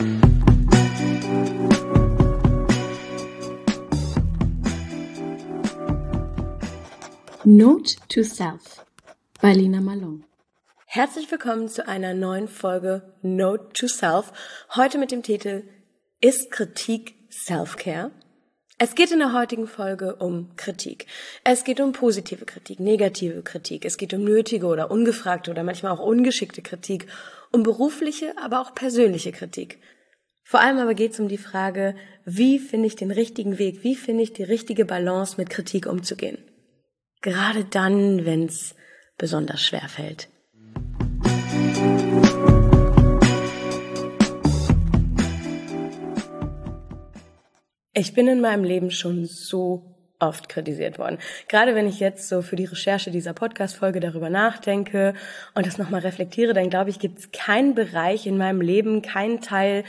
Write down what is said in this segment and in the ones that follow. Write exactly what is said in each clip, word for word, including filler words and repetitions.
Note to Self bei Lina Malone. Herzlich willkommen zu einer neuen Folge Note to Self. Heute mit dem Titel Ist Kritik Self-Care? Es geht in der heutigen Folge um Kritik. Es geht um positive Kritik, negative Kritik. Es geht um nötige oder ungefragte oder manchmal auch ungeschickte Kritik, um berufliche, aber auch persönliche Kritik. Vor allem aber geht es um die Frage, wie finde ich den richtigen Weg, wie finde ich die richtige Balance, mit Kritik umzugehen. Gerade dann, wenn es besonders schwer fällt. Ich bin in meinem Leben schon so oft kritisiert worden. Gerade wenn ich jetzt so für die Recherche dieser Podcast-Folge darüber nachdenke und das nochmal reflektiere, dann glaube ich, gibt es keinen Bereich in meinem Leben, keinen Teil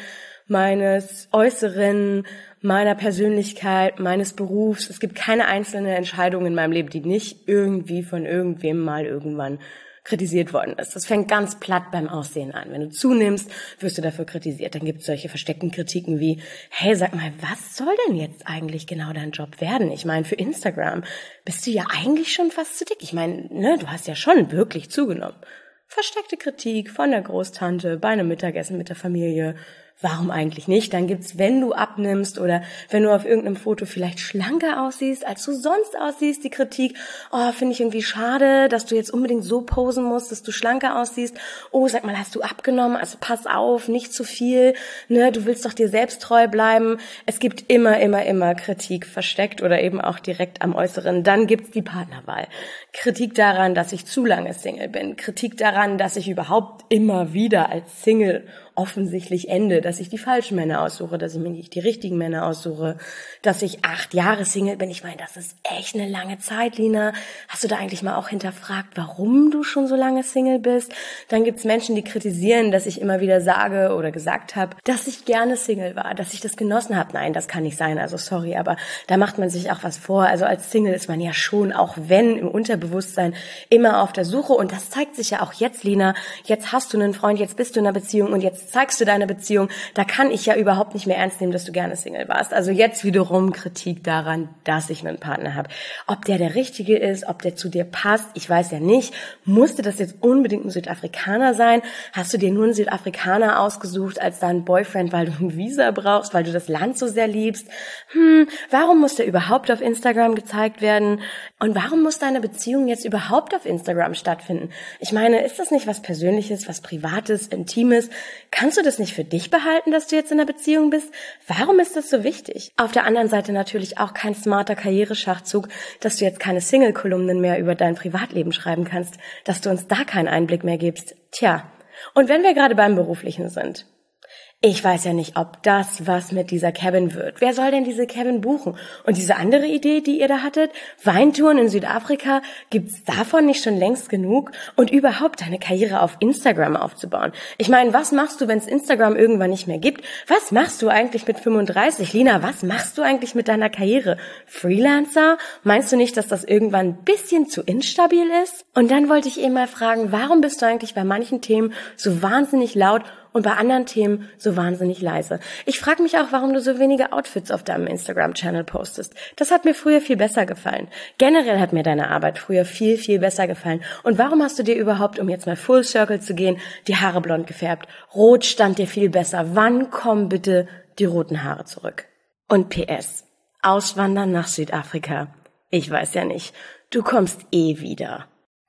meines Äußeren, meiner Persönlichkeit, meines Berufs. Es gibt keine einzelne Entscheidung in meinem Leben, die nicht irgendwie von irgendwem mal irgendwann kritisiert worden ist. Das fängt ganz platt beim Aussehen an. Wenn du zunimmst, wirst du dafür kritisiert. Dann gibt es solche versteckten Kritiken wie, hey, sag mal, was soll denn jetzt eigentlich genau dein Job werden? Ich meine, für Instagram bist du ja eigentlich schon fast zu dick. Ich meine, ne, du hast ja schon wirklich zugenommen. Versteckte Kritik von der Großtante bei einem Mittagessen mit der Familie. Warum eigentlich nicht? Dann gibt's, wenn du abnimmst oder wenn du auf irgendeinem Foto vielleicht schlanker aussiehst, als du sonst aussiehst, die Kritik, oh, finde ich irgendwie schade, dass du jetzt unbedingt so posen musst, dass du schlanker aussiehst. Oh, sag mal, hast du abgenommen? Also pass auf, nicht zu viel, ne? Du willst doch dir selbst treu bleiben. Es gibt immer, immer, immer Kritik versteckt oder eben auch direkt am Äußeren. Dann gibt's die Partnerwahl. Kritik daran, dass ich zu lange Single bin. Kritik daran, dass ich überhaupt immer wieder als Single offensichtlich ende, dass ich die falschen Männer aussuche, dass ich mir nicht die richtigen Männer aussuche, dass ich acht Jahre Single bin. Ich meine, das ist echt eine lange Zeit, Lina. Hast du da eigentlich mal auch hinterfragt, warum du schon so lange Single bist? Dann gibt's Menschen, die kritisieren, dass ich immer wieder sage oder gesagt habe, dass ich gerne Single war, dass ich das genossen habe. Nein, das kann nicht sein, also sorry, aber da macht man sich auch was vor. Also als Single ist man ja schon, auch wenn im Unterbewusstsein, immer auf der Suche. Und das zeigt sich ja auch jetzt, Lina. Jetzt hast du einen Freund, jetzt bist du in einer Beziehung und jetzt zeigst du deine Beziehung, da kann ich ja überhaupt nicht mehr ernst nehmen, dass du gerne Single warst. Also jetzt wiederum Kritik daran, dass ich einen Partner habe. Ob der der Richtige ist, ob der zu dir passt, ich weiß ja nicht. Musste das jetzt unbedingt ein Südafrikaner sein? Hast du dir nur einen Südafrikaner ausgesucht als deinen Boyfriend, weil du ein Visa brauchst, weil du das Land so sehr liebst? Hm, warum muss der überhaupt auf Instagram gezeigt werden? Und warum muss deine Beziehung jetzt überhaupt auf Instagram stattfinden? Ich meine, ist das nicht was Persönliches, was Privates, Intimes? Kannst du das nicht für dich behalten, dass du jetzt in einer Beziehung bist? Warum ist das so wichtig? Auf der anderen Seite natürlich auch kein smarter Karriereschachzug, dass du jetzt keine Single-Kolumnen mehr über dein Privatleben schreiben kannst, dass du uns da keinen Einblick mehr gibst. Tja, und wenn wir gerade beim Beruflichen sind, ich weiß ja nicht, ob das was mit dieser Cabin wird. Wer soll denn diese Cabin buchen? Und diese andere Idee, die ihr da hattet, Weintouren in Südafrika, gibt's davon nicht schon längst genug? Und überhaupt deine Karriere auf Instagram aufzubauen. Ich meine, was machst du, wenn es Instagram irgendwann nicht mehr gibt? Was machst du eigentlich mit fünfunddreißig? Lina, was machst du eigentlich mit deiner Karriere? Freelancer? Meinst du nicht, dass das irgendwann ein bisschen zu instabil ist? Und dann wollte ich eben mal fragen, warum bist du eigentlich bei manchen Themen so wahnsinnig laut und bei anderen Themen so wahnsinnig leise? Ich frage mich auch, warum du so wenige Outfits auf deinem Instagram-Channel postest. Das hat mir früher viel besser gefallen. Generell hat mir deine Arbeit früher viel, viel besser gefallen. Und warum hast du dir überhaupt, um jetzt mal Full Circle zu gehen, die Haare blond gefärbt? Rot stand dir viel besser. Wann kommen bitte die roten Haare zurück? Und P S. Auswandern nach Südafrika. Ich weiß ja nicht. Du kommst eh wieder.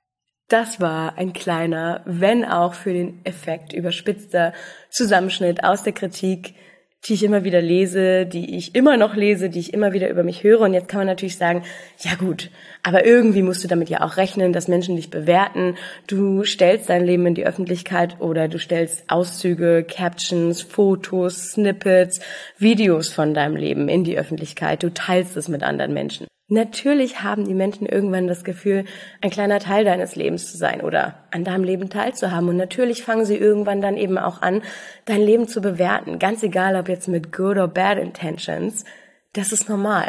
Das war ein kleiner, wenn auch für den Effekt überspitzter Zusammenschnitt aus der Kritik, die ich immer wieder lese, die ich immer noch lese, die ich immer wieder über mich höre. Und jetzt kann man natürlich sagen, ja gut, aber irgendwie musst du damit ja auch rechnen, dass Menschen dich bewerten. Du stellst dein Leben in die Öffentlichkeit oder du stellst Auszüge, Captions, Fotos, Snippets, Videos von deinem Leben in die Öffentlichkeit. Du teilst es mit anderen Menschen. Natürlich haben die Menschen irgendwann das Gefühl, ein kleiner Teil deines Lebens zu sein oder an deinem Leben teilzuhaben. Und natürlich fangen sie irgendwann dann eben auch an, dein Leben zu bewerten. Ganz egal, ob jetzt mit good or bad intentions. Das ist normal.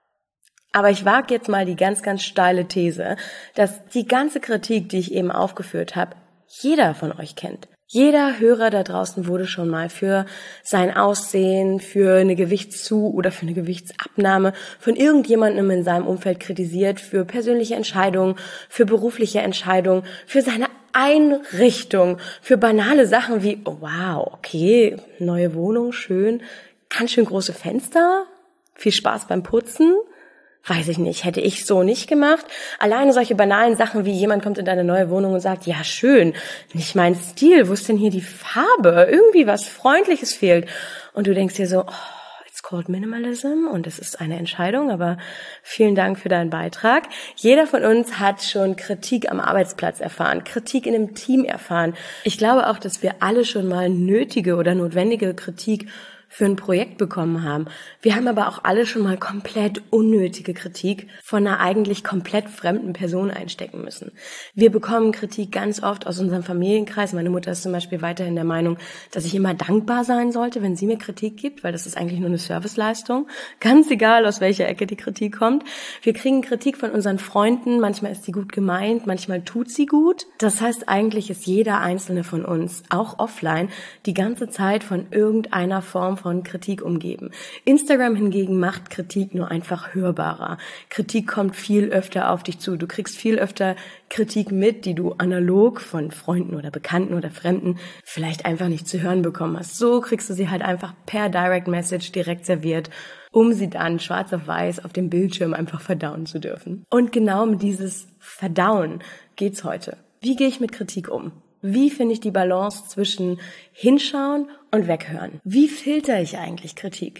Aber ich wage jetzt mal die ganz, ganz steile These, dass die ganze Kritik, die ich eben aufgeführt habe, jeder von euch kennt. Jeder Hörer da draußen wurde schon mal für sein Aussehen, für eine Gewichtszu- oder für eine Gewichtsabnahme von irgendjemandem in seinem Umfeld kritisiert, für persönliche Entscheidungen, für berufliche Entscheidungen, für seine Einrichtung, für banale Sachen wie, oh wow, okay, neue Wohnung, schön, ganz schön große Fenster, viel Spaß beim Putzen. Weiß ich nicht, hätte ich so nicht gemacht. Alleine solche banalen Sachen wie jemand kommt in deine neue Wohnung und sagt, ja schön, nicht mein Stil, wo ist denn hier die Farbe? Irgendwie was Freundliches fehlt. Und du denkst dir so, oh, it's called Minimalism und es ist eine Entscheidung, aber vielen Dank für deinen Beitrag. Jeder von uns hat schon Kritik am Arbeitsplatz erfahren, Kritik in einem Team erfahren. Ich glaube auch, dass wir alle schon mal nötige oder notwendige Kritik für ein Projekt bekommen haben. Wir haben aber auch alle schon mal komplett unnötige Kritik von einer eigentlich komplett fremden Person einstecken müssen. Wir bekommen Kritik ganz oft aus unserem Familienkreis. Meine Mutter ist zum Beispiel weiterhin der Meinung, dass ich immer dankbar sein sollte, wenn sie mir Kritik gibt, weil das ist eigentlich nur eine Serviceleistung. Ganz egal, aus welcher Ecke die Kritik kommt. Wir kriegen Kritik von unseren Freunden. Manchmal ist sie gut gemeint, manchmal tut sie gut. Das heißt, eigentlich ist jeder einzelne von uns, auch offline, die ganze Zeit von irgendeiner Form von Kritik umgeben. Instagram hingegen macht Kritik nur einfach hörbarer. Kritik kommt viel öfter auf dich zu. Du kriegst viel öfter Kritik mit, die du analog von Freunden oder Bekannten oder Fremden vielleicht einfach nicht zu hören bekommen hast. So kriegst du sie halt einfach per Direct Message direkt serviert, um sie dann schwarz auf weiß auf dem Bildschirm einfach verdauen zu dürfen. Und genau um dieses Verdauen geht's heute. Wie gehe ich mit Kritik um? Wie finde ich die Balance zwischen hinschauen und weghören? Wie filtere ich eigentlich Kritik?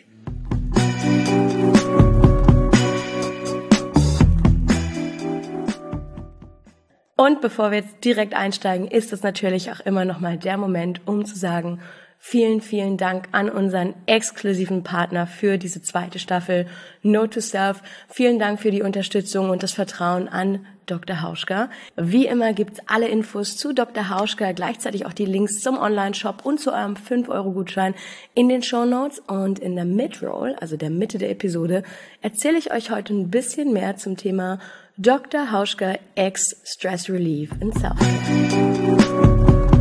Und bevor wir jetzt direkt einsteigen, ist es natürlich auch immer noch mal der Moment, um zu sagen, vielen, vielen Dank an unseren exklusiven Partner für diese zweite Staffel Note to Self. Vielen Dank für die Unterstützung und das Vertrauen an Doktor Hauschka. Wie immer gibt's alle Infos zu Doktor Hauschka, gleichzeitig auch die Links zum Online-Shop und zu eurem fünf Euro Gutschein in den Shownotes. Und in der Mid-Roll, also der Mitte der Episode, erzähle ich euch heute ein bisschen mehr zum Thema Doktor Hauschka X Stress Relief in Self-Care.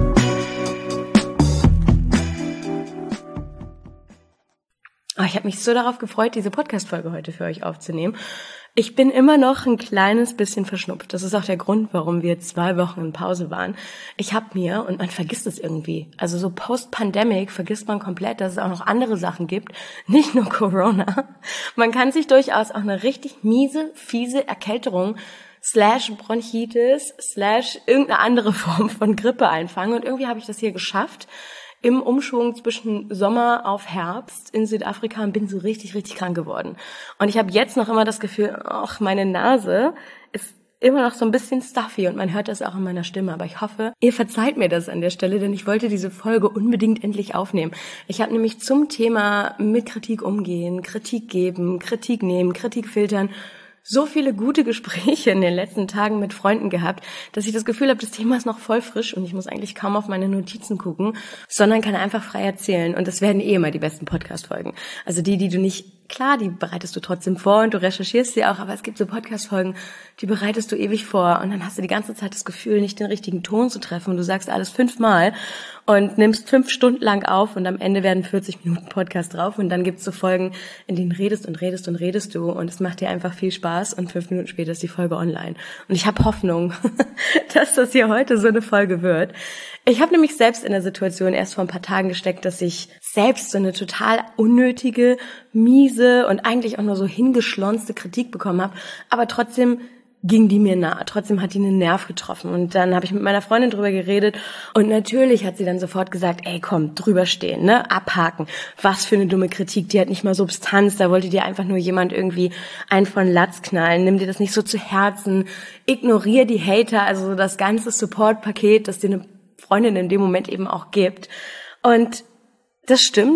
Oh, ich habe mich so darauf gefreut, diese Podcast-Folge heute für euch aufzunehmen. Ich bin immer noch ein kleines bisschen verschnupft. Das ist auch der Grund, warum wir zwei Wochen in Pause waren. Ich habe mir, und man vergisst es irgendwie, also so post-Pandemic vergisst man komplett, dass es auch noch andere Sachen gibt, nicht nur Corona. Man kann sich durchaus auch eine richtig miese, fiese Erkälterung slash Bronchitis slash irgendeine andere Form von Grippe einfangen. Und irgendwie habe ich das hier geschafft, im Umschwung zwischen Sommer auf Herbst in Südafrika und bin so richtig, richtig krank geworden. Und ich habe jetzt noch immer das Gefühl, ach, meine Nase ist immer noch so ein bisschen stuffy und man hört das auch in meiner Stimme. Aber ich hoffe, ihr verzeiht mir das an der Stelle, denn ich wollte diese Folge unbedingt endlich aufnehmen. Ich habe nämlich zum Thema mit Kritik umgehen, Kritik geben, Kritik nehmen, Kritik filtern, so viele gute Gespräche in den letzten Tagen mit Freunden gehabt, dass ich das Gefühl habe, das Thema ist noch voll frisch und ich muss eigentlich kaum auf meine Notizen gucken, sondern kann einfach frei erzählen. Und das werden eh immer die besten Podcast-Folgen. Also die, die du nicht, klar, die bereitest du trotzdem vor und du recherchierst sie auch, aber es gibt so Podcast-Folgen, die bereitest du ewig vor und dann hast du die ganze Zeit das Gefühl, nicht den richtigen Ton zu treffen und du sagst alles fünfmal und nimmst fünf Stunden lang auf und am Ende werden vierzig Minuten Podcast drauf und dann gibt's so Folgen, in denen redest und redest und redest du und es macht dir einfach viel Spaß und fünf Minuten später ist die Folge online. Und ich habe Hoffnung, dass das hier heute so eine Folge wird. Ich habe nämlich selbst in der Situation erst vor ein paar Tagen gesteckt, dass ich selbst so eine total unnötige, miese und eigentlich auch nur so hingeschlonzte Kritik bekommen habe, aber trotzdem ging die mir nahe. Trotzdem hat die einen Nerv getroffen. Und dann habe ich mit meiner Freundin drüber geredet und natürlich hat sie dann sofort gesagt, ey komm, drüber stehen, ne, abhaken. Was für eine dumme Kritik, die hat nicht mal Substanz, da wollte dir einfach nur jemand irgendwie einen von Latz knallen. Nimm dir das nicht so zu Herzen, ignorier die Hater, also so das ganze Support-Paket, das dir eine Freundin in dem Moment eben auch gibt. Und das stimmt.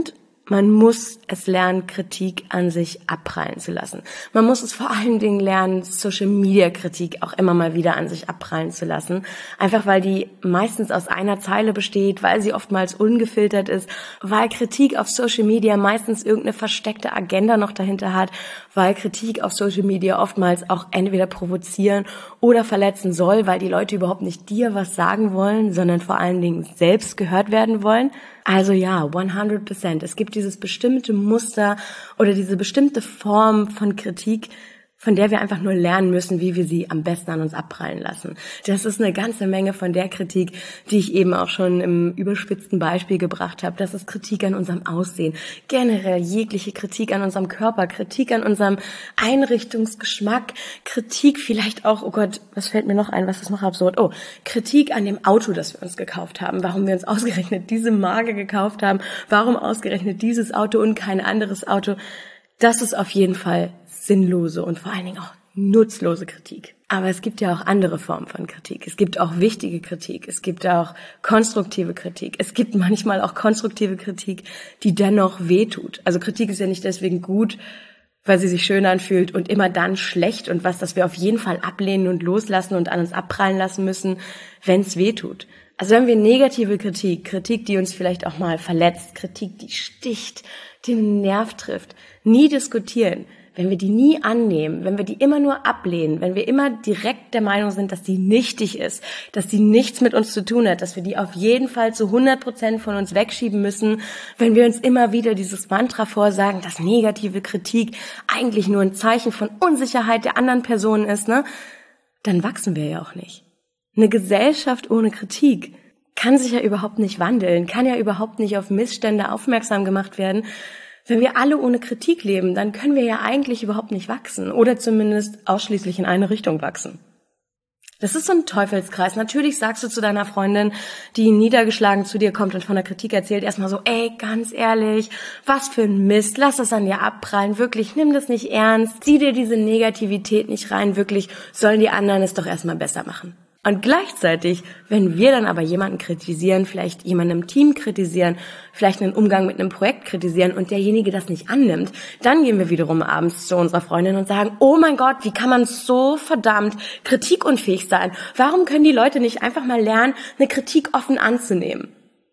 Man muss es lernen, Kritik an sich abprallen zu lassen. Man muss es vor allen Dingen lernen, Social-Media-Kritik auch immer mal wieder an sich abprallen zu lassen. Einfach weil die meistens aus einer Zeile besteht, weil sie oftmals ungefiltert ist, weil Kritik auf Social Media meistens irgendeine versteckte Agenda noch dahinter hat, weil Kritik auf Social Media oftmals auch entweder provozieren oder verletzen soll, weil die Leute überhaupt nicht dir was sagen wollen, sondern vor allen Dingen selbst gehört werden wollen. Also ja, hundert Prozent. Es gibt dieses bestimmte Muster oder diese bestimmte Form von Kritik, von der wir einfach nur lernen müssen, wie wir sie am besten an uns abprallen lassen. Das ist eine ganze Menge von der Kritik, die ich eben auch schon im überspitzten Beispiel gebracht habe. Das ist Kritik an unserem Aussehen, generell jegliche Kritik an unserem Körper, Kritik an unserem Einrichtungsgeschmack, Kritik vielleicht auch, oh Gott, was fällt mir noch ein, was ist noch absurd? Oh, Kritik an dem Auto, das wir uns gekauft haben, warum wir uns ausgerechnet diese Marke gekauft haben, warum ausgerechnet dieses Auto und kein anderes Auto. Das ist auf jeden Fall sinnlose und vor allen Dingen auch nutzlose Kritik. Aber es gibt ja auch andere Formen von Kritik. Es gibt auch wichtige Kritik. Es gibt auch konstruktive Kritik. Es gibt manchmal auch konstruktive Kritik, die dennoch wehtut. Also Kritik ist ja nicht deswegen gut, weil sie sich schön anfühlt und immer dann schlecht und was, das wir auf jeden Fall ablehnen und loslassen und an uns abprallen lassen müssen, wenn es wehtut. Also wenn wir negative Kritik, Kritik, die uns vielleicht auch mal verletzt, Kritik, die sticht, den Nerv trifft, nie diskutieren, wenn wir die nie annehmen, wenn wir die immer nur ablehnen, wenn wir immer direkt der Meinung sind, dass die nichtig ist, dass die nichts mit uns zu tun hat, dass wir die auf jeden Fall zu hundert Prozent von uns wegschieben müssen, wenn wir uns immer wieder dieses Mantra vorsagen, dass negative Kritik eigentlich nur ein Zeichen von Unsicherheit der anderen Person ist, ne, dann wachsen wir ja auch nicht. Eine Gesellschaft ohne Kritik kann sich ja überhaupt nicht wandeln, kann ja überhaupt nicht auf Missstände aufmerksam gemacht werden. Wenn wir alle ohne Kritik leben, dann können wir ja eigentlich überhaupt nicht wachsen oder zumindest ausschließlich in eine Richtung wachsen. Das ist so ein Teufelskreis. Natürlich sagst du zu deiner Freundin, die niedergeschlagen zu dir kommt und von der Kritik erzählt, erstmal so, ey, ganz ehrlich, was für ein Mist, lass das an dir abprallen, wirklich, nimm das nicht ernst, zieh dir diese Negativität nicht rein, wirklich, sollen die anderen es doch erstmal besser machen. Und gleichzeitig, wenn wir dann aber jemanden kritisieren, vielleicht jemanden im Team kritisieren, vielleicht einen Umgang mit einem Projekt kritisieren und derjenige das nicht annimmt, dann gehen wir wiederum abends zu unserer Freundin und sagen, oh mein Gott, wie kann man so verdammt kritikunfähig sein? Warum können die Leute nicht einfach mal lernen, eine Kritik offen anzunehmen?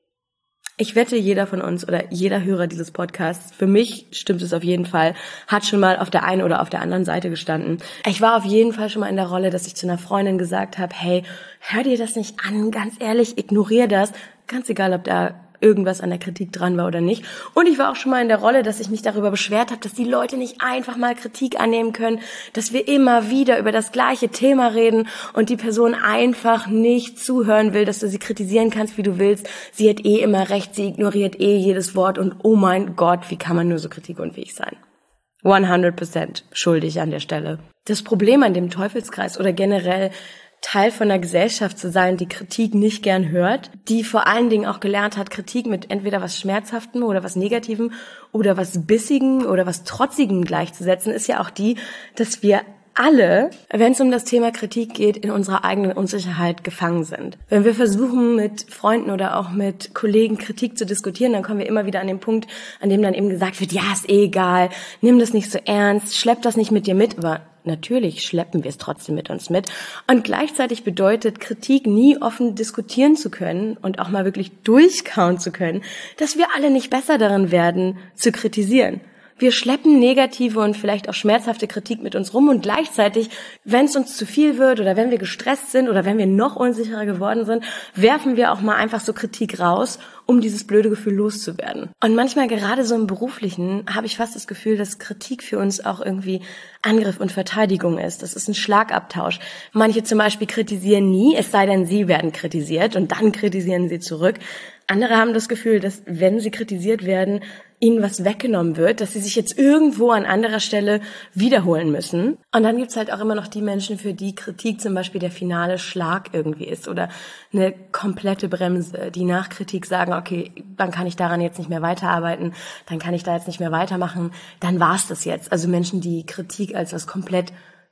Ich wette, jeder von uns oder jeder Hörer dieses Podcasts, für mich stimmt es auf jeden Fall, hat schon mal auf der einen oder auf der anderen Seite gestanden. Ich war auf jeden Fall schon mal in der Rolle, dass ich zu einer Freundin gesagt habe, hey, hör dir das nicht an, ganz ehrlich, ignorier das. Ganz egal, ob da irgendwas an der Kritik dran war oder nicht. Und ich war auch schon mal in der Rolle, dass ich mich darüber beschwert habe, dass die Leute nicht einfach mal Kritik annehmen können, dass wir immer wieder über das gleiche Thema reden und die Person einfach nicht zuhören will, dass du sie kritisieren kannst, wie du willst. Sie hat eh immer recht, sie ignoriert eh jedes Wort und oh mein Gott, wie kann man nur so kritikunfähig sein? hundert Prozent schuldig an der Stelle. Das Problem an dem Teufelskreis oder generell Teil von einer Gesellschaft zu sein, die Kritik nicht gern hört, die vor allen Dingen auch gelernt hat, Kritik mit entweder was Schmerzhaftem oder was Negativem oder was Bissigem oder was Trotzigem gleichzusetzen, ist ja auch die, dass wir alle, wenn es um das Thema Kritik geht, in unserer eigenen Unsicherheit gefangen sind. Wenn wir versuchen, mit Freunden oder auch mit Kollegen Kritik zu diskutieren, dann kommen wir immer wieder an den Punkt, an dem dann eben gesagt wird, ja, ist eh egal, nimm das nicht so ernst, schlepp das nicht mit dir mit, aber natürlich schleppen wir es trotzdem mit uns mit. Und gleichzeitig bedeutet Kritik, nie offen diskutieren zu können und auch mal wirklich durchkauen zu können, dass wir alle nicht besser darin werden, zu kritisieren. Wir schleppen negative und vielleicht auch schmerzhafte Kritik mit uns rum und gleichzeitig, wenn es uns zu viel wird oder wenn wir gestresst sind oder wenn wir noch unsicherer geworden sind, werfen wir auch mal einfach so Kritik raus, um dieses blöde Gefühl loszuwerden. Und manchmal, gerade so im Beruflichen, habe ich fast das Gefühl, dass Kritik für uns auch irgendwie Angriff und Verteidigung ist. Das ist ein Schlagabtausch. Manche zum Beispiel kritisieren nie, es sei denn, sie werden kritisiert und dann kritisieren sie zurück. Andere haben das Gefühl, dass wenn sie kritisiert werden, ihnen was weggenommen wird, dass sie sich jetzt irgendwo an anderer Stelle wiederholen müssen. Und dann gibt's halt auch immer noch die Menschen, für die Kritik zum Beispiel der finale Schlag irgendwie ist oder eine komplette Bremse, die nach Kritik sagen, okay, dann kann ich daran jetzt nicht mehr weiterarbeiten, dann kann ich da jetzt nicht mehr weitermachen, dann war's das jetzt. Also Menschen, die Kritik als was komplett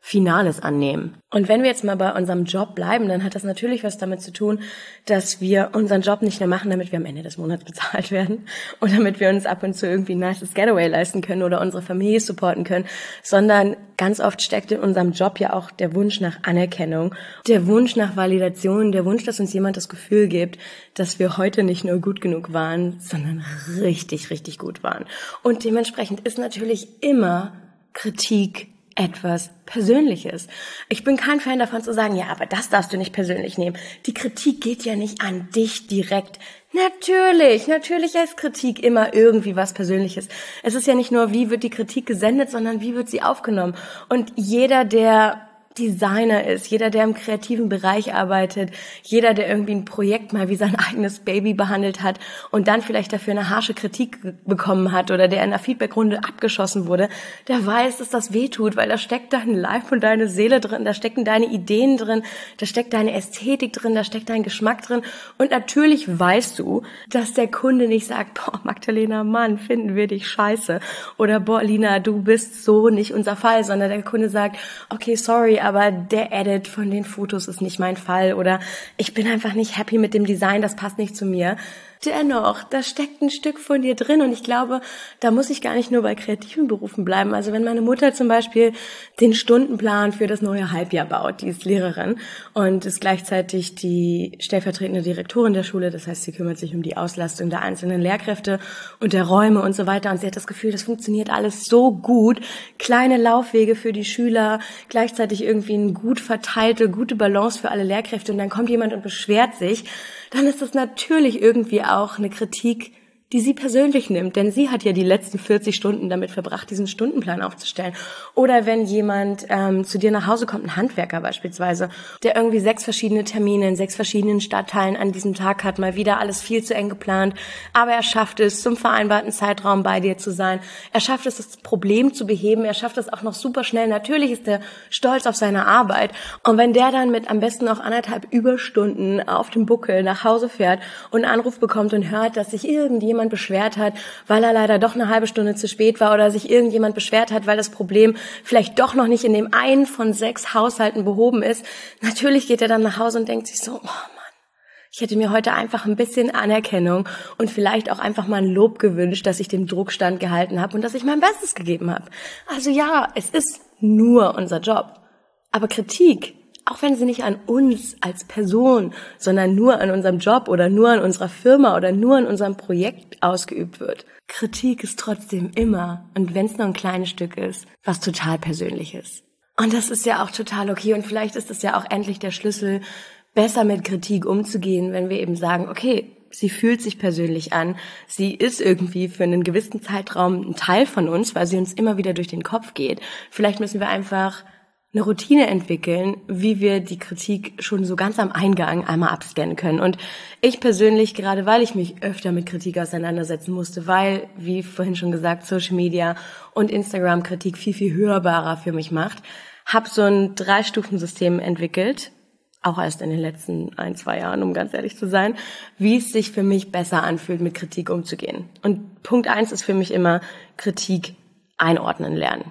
Finales annehmen. Und wenn wir jetzt mal bei unserem Job bleiben, dann hat das natürlich was damit zu tun, dass wir unseren Job nicht nur machen, damit wir am Ende des Monats bezahlt werden und damit wir uns ab und zu irgendwie ein nices Getaway leisten können oder unsere Familie supporten können, sondern ganz oft steckt in unserem Job ja auch der Wunsch nach Anerkennung, der Wunsch nach Validation, der Wunsch, dass uns jemand das Gefühl gibt, dass wir heute nicht nur gut genug waren, sondern richtig, richtig gut waren. Und dementsprechend ist natürlich immer Kritik etwas Persönliches. Ich bin kein Fan davon zu sagen, ja, aber das darfst du nicht persönlich nehmen. Die Kritik geht ja nicht an dich direkt. Natürlich, natürlich ist Kritik immer irgendwie was Persönliches. Es ist ja nicht nur, wie wird die Kritik gesendet, sondern wie wird sie aufgenommen. Und jeder, der Designer ist, jeder, der im kreativen Bereich arbeitet, jeder, der irgendwie ein Projekt mal wie sein eigenes Baby behandelt hat und dann vielleicht dafür eine harsche Kritik bekommen hat oder der in einer Feedbackrunde abgeschossen wurde, der weiß, dass das wehtut, weil da steckt dein Leib und deine Seele drin, da stecken deine Ideen drin, da steckt deine Ästhetik drin, da steckt dein Geschmack drin und natürlich weißt du, dass der Kunde nicht sagt, boah, Magdalena, Mann, finden wir dich scheiße oder boah, Lina, du bist so nicht unser Fall, sondern der Kunde sagt, okay, sorry, aber der Edit von den Fotos ist nicht mein Fall oder ich bin einfach nicht happy mit dem Design, das passt nicht zu mir. Dennoch, da steckt ein Stück von dir drin und ich glaube, da muss ich gar nicht nur bei kreativen Berufen bleiben. Also wenn meine Mutter zum Beispiel den Stundenplan für das neue Halbjahr baut, die ist Lehrerin und ist gleichzeitig die stellvertretende Direktorin der Schule, das heißt, sie kümmert sich um die Auslastung der einzelnen Lehrkräfte und der Räume und so weiter und sie hat das Gefühl, das funktioniert alles so gut, kleine Laufwege für die Schüler, gleichzeitig irgendwie eine gut verteilte, gute Balance für alle Lehrkräfte und dann kommt jemand und beschwert sich, dann ist das natürlich irgendwie auch eine Kritik, die sie persönlich nimmt, denn sie hat ja die letzten vierzig Stunden damit verbracht, diesen Stundenplan aufzustellen. Oder wenn jemand ähm, zu dir nach Hause kommt, ein Handwerker beispielsweise, der irgendwie sechs verschiedene Termine in sechs verschiedenen Stadtteilen an diesem Tag hat, mal wieder alles viel zu eng geplant, aber er schafft es, zum vereinbarten Zeitraum bei dir zu sein. Er schafft es, das Problem zu beheben. Er schafft es auch noch super schnell. Natürlich ist er stolz auf seine Arbeit. Und wenn der dann mit am besten auch anderthalb Überstunden auf dem Buckel nach Hause fährt und einen Anruf bekommt und hört, dass sich irgendjemand beschwert hat, weil er leider doch eine halbe Stunde zu spät war oder sich irgendjemand beschwert hat, weil das Problem vielleicht doch noch nicht in dem einen von sechs Haushalten behoben ist. Natürlich geht er dann nach Hause und denkt sich so, oh Mann, ich hätte mir heute einfach ein bisschen Anerkennung und vielleicht auch einfach mal ein Lob gewünscht, dass ich dem Druck standgehalten habe und dass ich mein Bestes gegeben habe. Also ja, es ist nur unser Job. Aber Kritik, auch wenn sie nicht an uns als Person, sondern nur an unserem Job oder nur an unserer Firma oder nur an unserem Projekt ausgeübt wird. Kritik ist trotzdem immer, und wenn es nur ein kleines Stück ist, was total Persönliches. Und das ist ja auch total okay und vielleicht ist das ja auch endlich der Schlüssel, besser mit Kritik umzugehen, wenn wir eben sagen, okay, sie fühlt sich persönlich an, sie ist irgendwie für einen gewissen Zeitraum ein Teil von uns, weil sie uns immer wieder durch den Kopf geht. Vielleicht müssen wir einfach eine Routine entwickeln, wie wir die Kritik schon so ganz am Eingang einmal abscannen können. Und ich persönlich, gerade weil ich mich öfter mit Kritik auseinandersetzen musste, weil, wie vorhin schon gesagt, Social Media und Instagram Kritik viel, viel hörbarer für mich macht, habe so ein Drei-Stufen-System entwickelt, auch erst in den letzten ein, zwei Jahren, um ganz ehrlich zu sein, wie es sich für mich besser anfühlt, mit Kritik umzugehen. Und Punkt eins ist für mich immer Kritik einordnen lernen.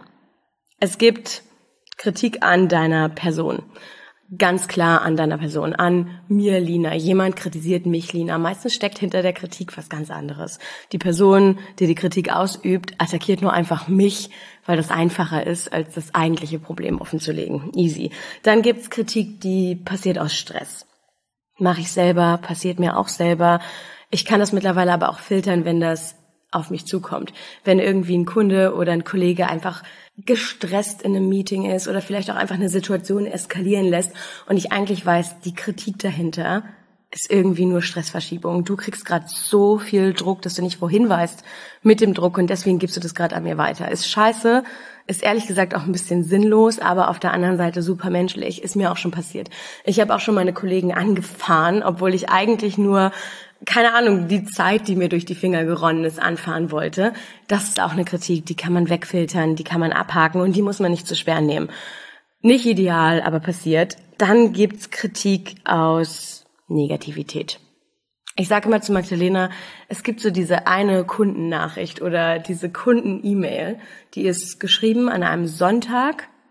Es gibt Kritik an deiner Person. Ganz klar an deiner Person, an mir, Lina. Jemand kritisiert mich, Lina. Meistens steckt hinter der Kritik was ganz anderes. Die Person, die die Kritik ausübt, attackiert nur einfach mich, weil das einfacher ist, als das eigentliche Problem offenzulegen. Easy. Dann gibt's Kritik, die passiert aus Stress. Mache ich selber, passiert mir auch selber. Ich kann das mittlerweile aber auch filtern, wenn das auf mich zukommt. Wenn irgendwie ein Kunde oder ein Kollege einfach gestresst in einem Meeting ist oder vielleicht auch einfach eine Situation eskalieren lässt und ich eigentlich weiß, die Kritik dahinter ist irgendwie nur Stressverschiebung. Du kriegst gerade so viel Druck, dass du nicht wohin weißt mit dem Druck und deswegen gibst du das gerade an mir weiter. Ist scheiße, ist ehrlich gesagt auch ein bisschen sinnlos, aber auf der anderen Seite super menschlich. Ist mir auch schon passiert. Ich habe auch schon meine Kollegen angefahren, obwohl ich eigentlich nur keine Ahnung, die Zeit, die mir durch die Finger geronnen ist, anfahren wollte. Das ist auch eine Kritik, die kann man wegfiltern, die kann man abhaken und die muss man nicht zu schwer nehmen. Nicht ideal, aber passiert. Dann gibt's Kritik aus Negativität. Ich sage immer zu Magdalena, es gibt so diese eine Kundennachricht oder diese Kunden-E-Mail, die ist geschrieben an einem Sonntag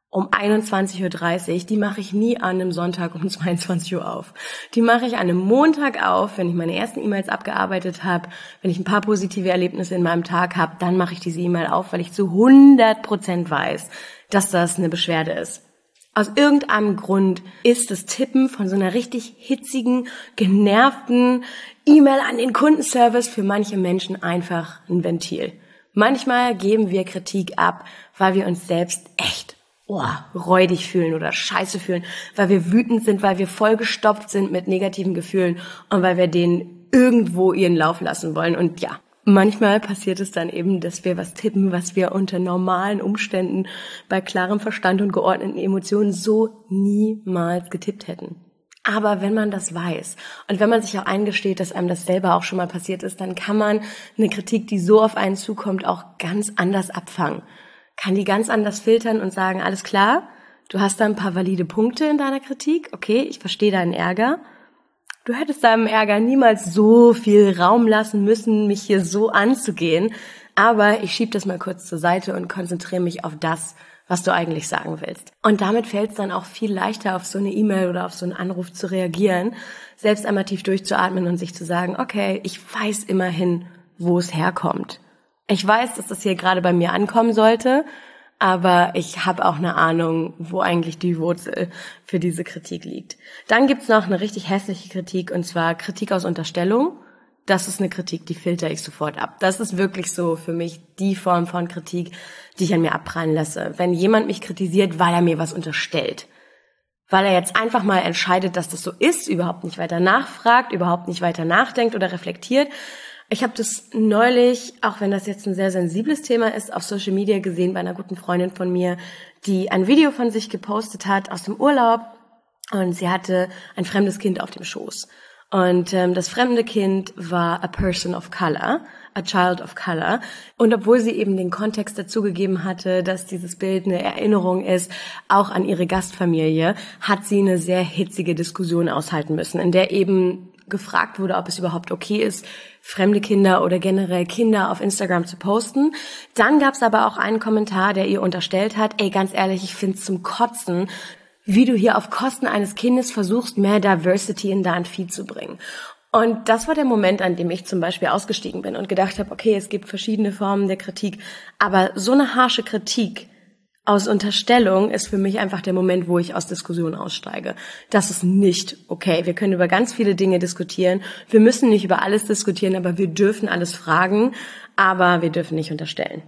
um einundzwanzig Uhr dreißig, die mache ich nie an einem Sonntag um zweiundzwanzig Uhr auf. Die mache ich an einem Montag auf, wenn ich meine ersten E-Mails abgearbeitet habe, wenn ich ein paar positive Erlebnisse in meinem Tag habe, dann mache ich diese E-Mail auf, weil ich zu hundert Prozent weiß, dass das eine Beschwerde ist. Aus irgendeinem Grund ist das Tippen von so einer richtig hitzigen, genervten E-Mail an den Kundenservice für manche Menschen einfach ein Ventil. Manchmal geben wir Kritik ab, weil wir uns selbst echt oh, räudig fühlen oder scheiße fühlen, weil wir wütend sind, weil wir vollgestopft sind mit negativen Gefühlen und weil wir denen irgendwo ihren Lauf lassen wollen. Und ja, manchmal passiert es dann eben, dass wir was tippen, was wir unter normalen Umständen bei klarem Verstand und geordneten Emotionen so niemals getippt hätten. Aber wenn man das weiß und wenn man sich auch eingesteht, dass einem das selber auch schon mal passiert ist, dann kann man eine Kritik, die so auf einen zukommt, auch ganz anders abfangen. Kann die ganz anders filtern und sagen, alles klar, du hast da ein paar valide Punkte in deiner Kritik, okay, ich verstehe deinen Ärger. Du hättest deinem Ärger niemals so viel Raum lassen müssen, mich hier so anzugehen, aber ich schiebe das mal kurz zur Seite und konzentriere mich auf das, was du eigentlich sagen willst. Und damit fällt es dann auch viel leichter, auf so eine E-Mail oder auf so einen Anruf zu reagieren, selbst einmal tief durchzuatmen und sich zu sagen, okay, ich weiß immerhin, wo es herkommt. Ich weiß, dass das hier gerade bei mir ankommen sollte, aber ich habe auch eine Ahnung, wo eigentlich die Wurzel für diese Kritik liegt. Dann gibt's noch eine richtig hässliche Kritik, und zwar Kritik aus Unterstellung. Das ist eine Kritik, die filter ich sofort ab. Das ist wirklich so für mich die Form von Kritik, die ich an mir abprallen lasse. Wenn jemand mich kritisiert, weil er mir was unterstellt, weil er jetzt einfach mal entscheidet, dass das so ist, überhaupt nicht weiter nachfragt, überhaupt nicht weiter nachdenkt oder reflektiert. Ich habe das neulich, auch wenn das jetzt ein sehr sensibles Thema ist, auf Social Media gesehen bei einer guten Freundin von mir, die ein Video von sich gepostet hat aus dem Urlaub, und sie hatte ein fremdes Kind auf dem Schoß. Und ähm, das fremde Kind war a person of color, a child of color. Und obwohl sie eben den Kontext dazu gegeben hatte, dass dieses Bild eine Erinnerung ist, auch an ihre Gastfamilie, hat sie eine sehr hitzige Diskussion aushalten müssen, in der eben gefragt wurde, ob es überhaupt okay ist, fremde Kinder oder generell Kinder auf Instagram zu posten. Dann gab es aber auch einen Kommentar, der ihr unterstellt hat, ey, ganz ehrlich, ich find's zum Kotzen, wie du hier auf Kosten eines Kindes versuchst, mehr Diversity in dein Feed zu bringen. Und das war der Moment, an dem ich zum Beispiel ausgestiegen bin und gedacht habe, okay, es gibt verschiedene Formen der Kritik, aber so eine harsche Kritik aus Unterstellung ist für mich einfach der Moment, wo ich aus Diskussionen aussteige. Das ist nicht okay. Wir können über ganz viele Dinge diskutieren. Wir müssen nicht über alles diskutieren, aber wir dürfen alles fragen, aber wir dürfen nicht unterstellen.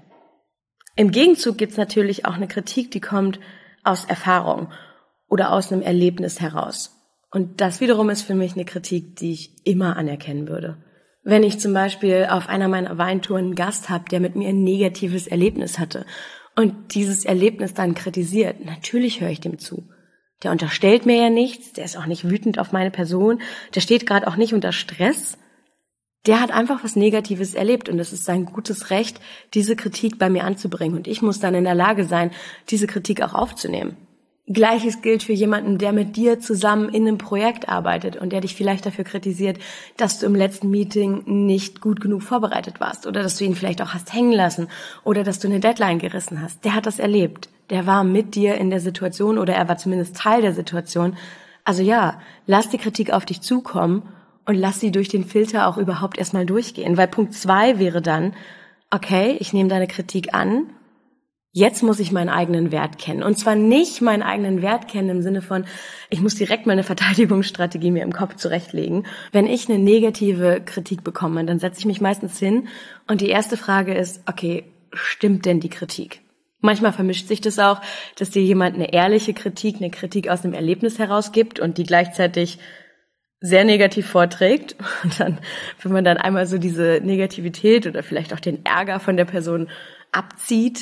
Im Gegenzug gibt es natürlich auch eine Kritik, die kommt aus Erfahrung oder aus einem Erlebnis heraus. Und das wiederum ist für mich eine Kritik, die ich immer anerkennen würde. Wenn ich zum Beispiel auf einer meiner Weintouren einen Gast habe, der mit mir ein negatives Erlebnis hatte und dieses Erlebnis dann kritisiert, natürlich höre ich dem zu. Der unterstellt mir ja nichts, der ist auch nicht wütend auf meine Person, der steht gerade auch nicht unter Stress. Der hat einfach was Negatives erlebt und es ist sein gutes Recht, diese Kritik bei mir anzubringen. Und ich muss dann in der Lage sein, diese Kritik auch aufzunehmen. Gleiches gilt für jemanden, der mit dir zusammen in einem Projekt arbeitet und der dich vielleicht dafür kritisiert, dass du im letzten Meeting nicht gut genug vorbereitet warst oder dass du ihn vielleicht auch hast hängen lassen oder dass du eine Deadline gerissen hast. Der hat das erlebt. Der war mit dir in der Situation oder er war zumindest Teil der Situation. Also ja, lass die Kritik auf dich zukommen und lass sie durch den Filter auch überhaupt erstmal durchgehen. Weil Punkt zwei wäre dann, okay, ich nehme deine Kritik an. Jetzt muss ich meinen eigenen Wert kennen. Und zwar nicht meinen eigenen Wert kennen im Sinne von, ich muss direkt mal eine Verteidigungsstrategie mir im Kopf zurechtlegen. Wenn ich eine negative Kritik bekomme, dann setze ich mich meistens hin und die erste Frage ist, okay, stimmt denn die Kritik? Manchmal vermischt sich das auch, dass dir jemand eine ehrliche Kritik, eine Kritik aus einem Erlebnis herausgibt und die gleichzeitig sehr negativ vorträgt. Und dann, wenn man dann einmal so diese Negativität oder vielleicht auch den Ärger von der Person abzieht,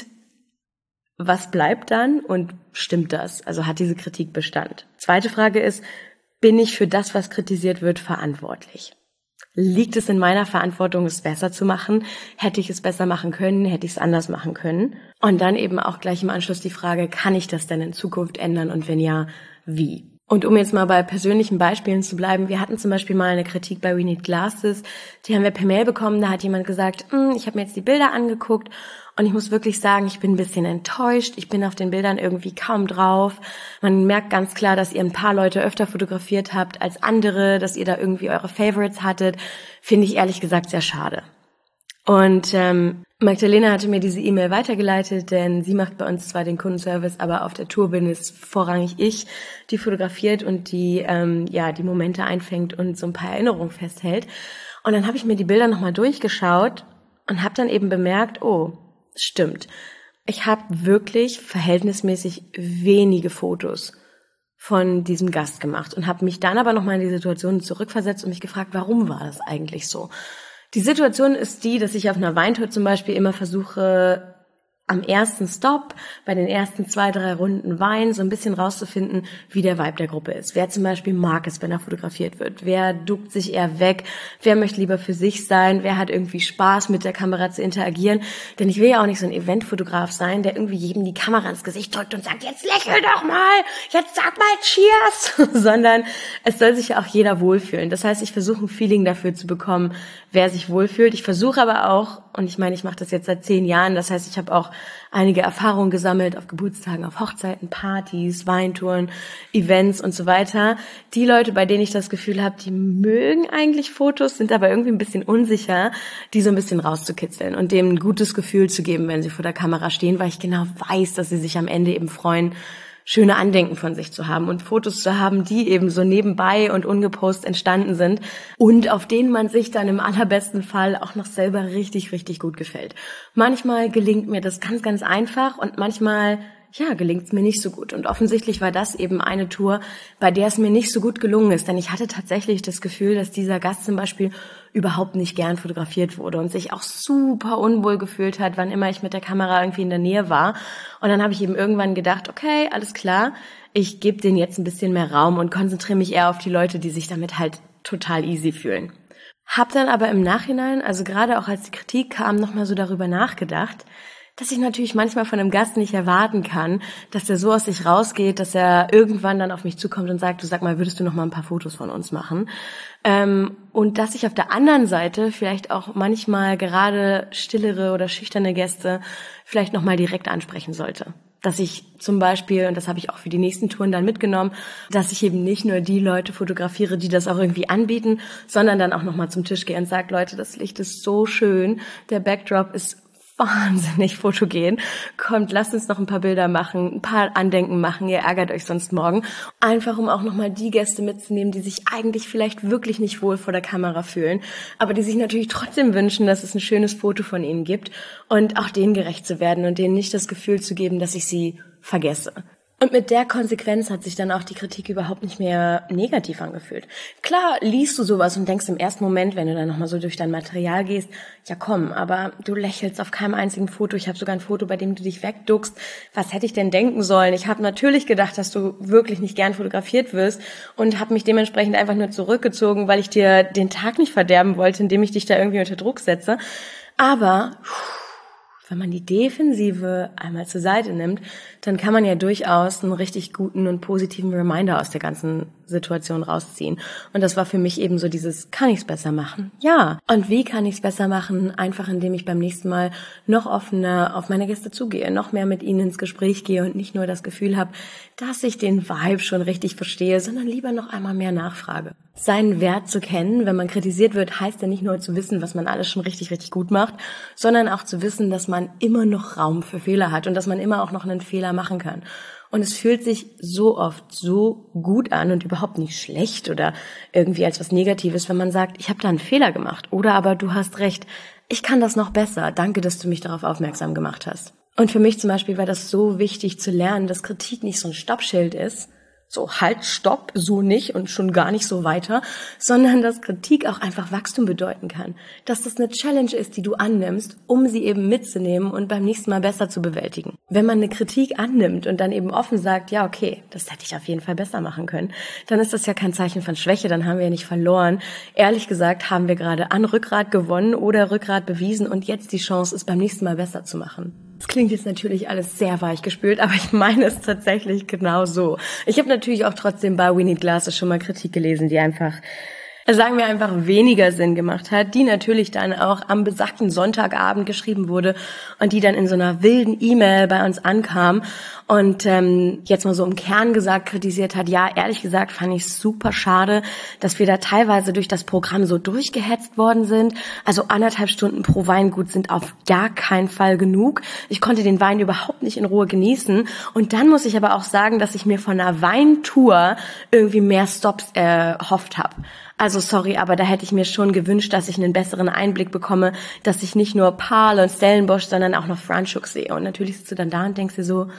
was bleibt dann und stimmt das? Also hat diese Kritik Bestand? Zweite Frage ist, bin ich für das, was kritisiert wird, verantwortlich? Liegt es in meiner Verantwortung, es besser zu machen? Hätte ich es besser machen können? Hätte ich es anders machen können? Und dann eben auch gleich im Anschluss die Frage, kann ich das denn in Zukunft ändern und wenn ja, wie? Und um jetzt mal bei persönlichen Beispielen zu bleiben, wir hatten zum Beispiel mal eine Kritik bei We Need Glasses, die haben wir per Mail bekommen, da hat jemand gesagt, ich habe mir jetzt die Bilder angeguckt und ich muss wirklich sagen, ich bin ein bisschen enttäuscht, ich bin auf den Bildern irgendwie kaum drauf. Man merkt ganz klar, dass ihr ein paar Leute öfter fotografiert habt als andere, dass ihr da irgendwie eure Favorites hattet, finde ich ehrlich gesagt sehr schade. Und ähm, Magdalena hatte mir diese E-Mail weitergeleitet, denn sie macht bei uns zwar den Kundenservice, aber auf der Tour bin es vorrangig ich, die fotografiert und die ähm, ja die Momente einfängt und so ein paar Erinnerungen festhält. Und dann habe ich mir die Bilder nochmal durchgeschaut und habe dann eben bemerkt, oh, stimmt, ich habe wirklich verhältnismäßig wenige Fotos von diesem Gast gemacht und habe mich dann aber nochmal in die Situation zurückversetzt und mich gefragt, warum war das eigentlich so? Die Situation ist die, dass ich auf einer Weintour zum Beispiel immer versuche, am ersten Stop, bei den ersten zwei, drei Runden Wein, so ein bisschen rauszufinden, wie der Vibe der Gruppe ist. Wer zum Beispiel mag es, wenn er fotografiert wird? Wer duckt sich eher weg? Wer möchte lieber für sich sein? Wer hat irgendwie Spaß, mit der Kamera zu interagieren? Denn ich will ja auch nicht so ein Eventfotograf sein, der irgendwie jedem die Kamera ins Gesicht drückt und sagt, jetzt lächel doch mal, jetzt sag mal Cheers, sondern es soll sich ja auch jeder wohlfühlen. Das heißt, ich versuche ein Feeling dafür zu bekommen, wer sich wohlfühlt. Ich versuche aber auch, und ich meine, ich mache das jetzt seit zehn Jahren, das heißt, ich habe auch einige Erfahrungen gesammelt auf Geburtstagen, auf Hochzeiten, Partys, Weintouren, Events und so weiter. Die Leute, bei denen ich das Gefühl habe, die mögen eigentlich Fotos, sind aber irgendwie ein bisschen unsicher, die so ein bisschen rauszukitzeln und dem ein gutes Gefühl zu geben, wenn sie vor der Kamera stehen, weil ich genau weiß, dass sie sich am Ende eben freuen, schöne Andenken von sich zu haben und Fotos zu haben, die eben so nebenbei und ungepostet entstanden sind und auf denen man sich dann im allerbesten Fall auch noch selber richtig, richtig gut gefällt. Manchmal gelingt mir das ganz, ganz einfach und manchmal, ja, gelingt es mir nicht so gut. Und offensichtlich war das eben eine Tour, bei der es mir nicht so gut gelungen ist, denn ich hatte tatsächlich das Gefühl, dass dieser Gast zum Beispiel überhaupt nicht gern fotografiert wurde und sich auch super unwohl gefühlt hat, wann immer ich mit der Kamera irgendwie in der Nähe war. Und dann habe ich eben irgendwann gedacht, okay, alles klar, ich gebe denen jetzt ein bisschen mehr Raum und konzentriere mich eher auf die Leute, die sich damit halt total easy fühlen. Hab dann aber im Nachhinein, also gerade auch als die Kritik kam, nochmal so darüber nachgedacht, dass ich natürlich manchmal von einem Gast nicht erwarten kann, dass der so aus sich rausgeht, dass er irgendwann dann auf mich zukommt und sagt, du sag mal, würdest du noch mal ein paar Fotos von uns machen? Ähm, und dass ich auf der anderen Seite vielleicht auch manchmal gerade stillere oder schüchterne Gäste vielleicht noch mal direkt ansprechen sollte. Dass ich zum Beispiel, und das habe ich auch für die nächsten Touren dann mitgenommen, dass ich eben nicht nur die Leute fotografiere, die das auch irgendwie anbieten, sondern dann auch noch mal zum Tisch gehe und sage, Leute, das Licht ist so schön, der Backdrop ist wahnsinnig fotogen. Kommt, lasst uns noch ein paar Bilder machen, ein paar Andenken machen, ihr ärgert euch sonst morgen. Einfach, um auch nochmal die Gäste mitzunehmen, die sich eigentlich vielleicht wirklich nicht wohl vor der Kamera fühlen, aber die sich natürlich trotzdem wünschen, dass es ein schönes Foto von ihnen gibt und auch denen gerecht zu werden und denen nicht das Gefühl zu geben, dass ich sie vergesse. Und mit der Konsequenz hat sich dann auch die Kritik überhaupt nicht mehr negativ angefühlt. Klar liest du sowas und denkst im ersten Moment, wenn du dann nochmal so durch dein Material gehst, ja komm, aber du lächelst auf keinem einzigen Foto. Ich habe sogar ein Foto, bei dem du dich wegduckst. Was hätte ich denn denken sollen? Ich habe natürlich gedacht, dass du wirklich nicht gern fotografiert wirst und habe mich dementsprechend einfach nur zurückgezogen, weil ich dir den Tag nicht verderben wollte, indem ich dich da irgendwie unter Druck setze. Aber wenn man die Defensive einmal zur Seite nimmt, dann kann man ja durchaus einen richtig guten und positiven Reminder aus der ganzen Situation rausziehen. Und das war für mich eben so dieses, kann ich es besser machen? Ja. Und wie kann ich es besser machen? Einfach indem ich beim nächsten Mal noch offener auf meine Gäste zugehe, noch mehr mit ihnen ins Gespräch gehe und nicht nur das Gefühl habe, dass ich den Vibe schon richtig verstehe, sondern lieber noch einmal mehr nachfrage. Seinen Wert zu kennen, wenn man kritisiert wird, heißt ja nicht nur zu wissen, was man alles schon richtig, richtig gut macht, sondern auch zu wissen, dass man immer noch Raum für Fehler hat und dass man immer auch noch einen Fehler machen kann. Und es fühlt sich so oft so gut an und überhaupt nicht schlecht oder irgendwie als was Negatives, wenn man sagt, ich habe da einen Fehler gemacht oder aber du hast recht, ich kann das noch besser, danke, dass du mich darauf aufmerksam gemacht hast. Und für mich zum Beispiel war das so wichtig zu lernen, dass Kritik nicht so ein Stoppschild ist, so halt, stopp, so nicht und schon gar nicht so weiter, sondern dass Kritik auch einfach Wachstum bedeuten kann. Dass das eine Challenge ist, die du annimmst, um sie eben mitzunehmen und beim nächsten Mal besser zu bewältigen. Wenn man eine Kritik annimmt und dann eben offen sagt, ja okay, das hätte ich auf jeden Fall besser machen können, dann ist das ja kein Zeichen von Schwäche, dann haben wir ja nicht verloren. Ehrlich gesagt haben wir gerade an Rückgrat gewonnen oder Rückgrat bewiesen und jetzt die Chance, es beim nächsten Mal besser zu machen. Das klingt jetzt natürlich alles sehr weichgespült, aber ich meine es tatsächlich genau so. Ich habe natürlich auch trotzdem bei We Need Glasses schon mal Kritik gelesen, die einfach, sagen wir einfach, weniger Sinn gemacht hat, die natürlich dann auch am besagten Sonntagabend geschrieben wurde und die dann in so einer wilden E-Mail bei uns ankam und ähm, jetzt mal so im Kern gesagt kritisiert hat. Ja, ehrlich gesagt fand ich es super schade, dass wir da teilweise durch das Programm so durchgehetzt worden sind. Also anderthalb Stunden pro Weingut sind auf gar keinen Fall genug. Ich konnte den Wein überhaupt nicht in Ruhe genießen und dann muss ich aber auch sagen, dass ich mir von einer Weintour irgendwie mehr Stops erhofft habe. Also sorry, aber da hätte ich mir schon gewünscht, dass ich einen besseren Einblick bekomme, dass ich nicht nur Paarl und Stellenbosch, sondern auch noch Franschhoek sehe. Und natürlich sitzt du dann da und denkst dir so,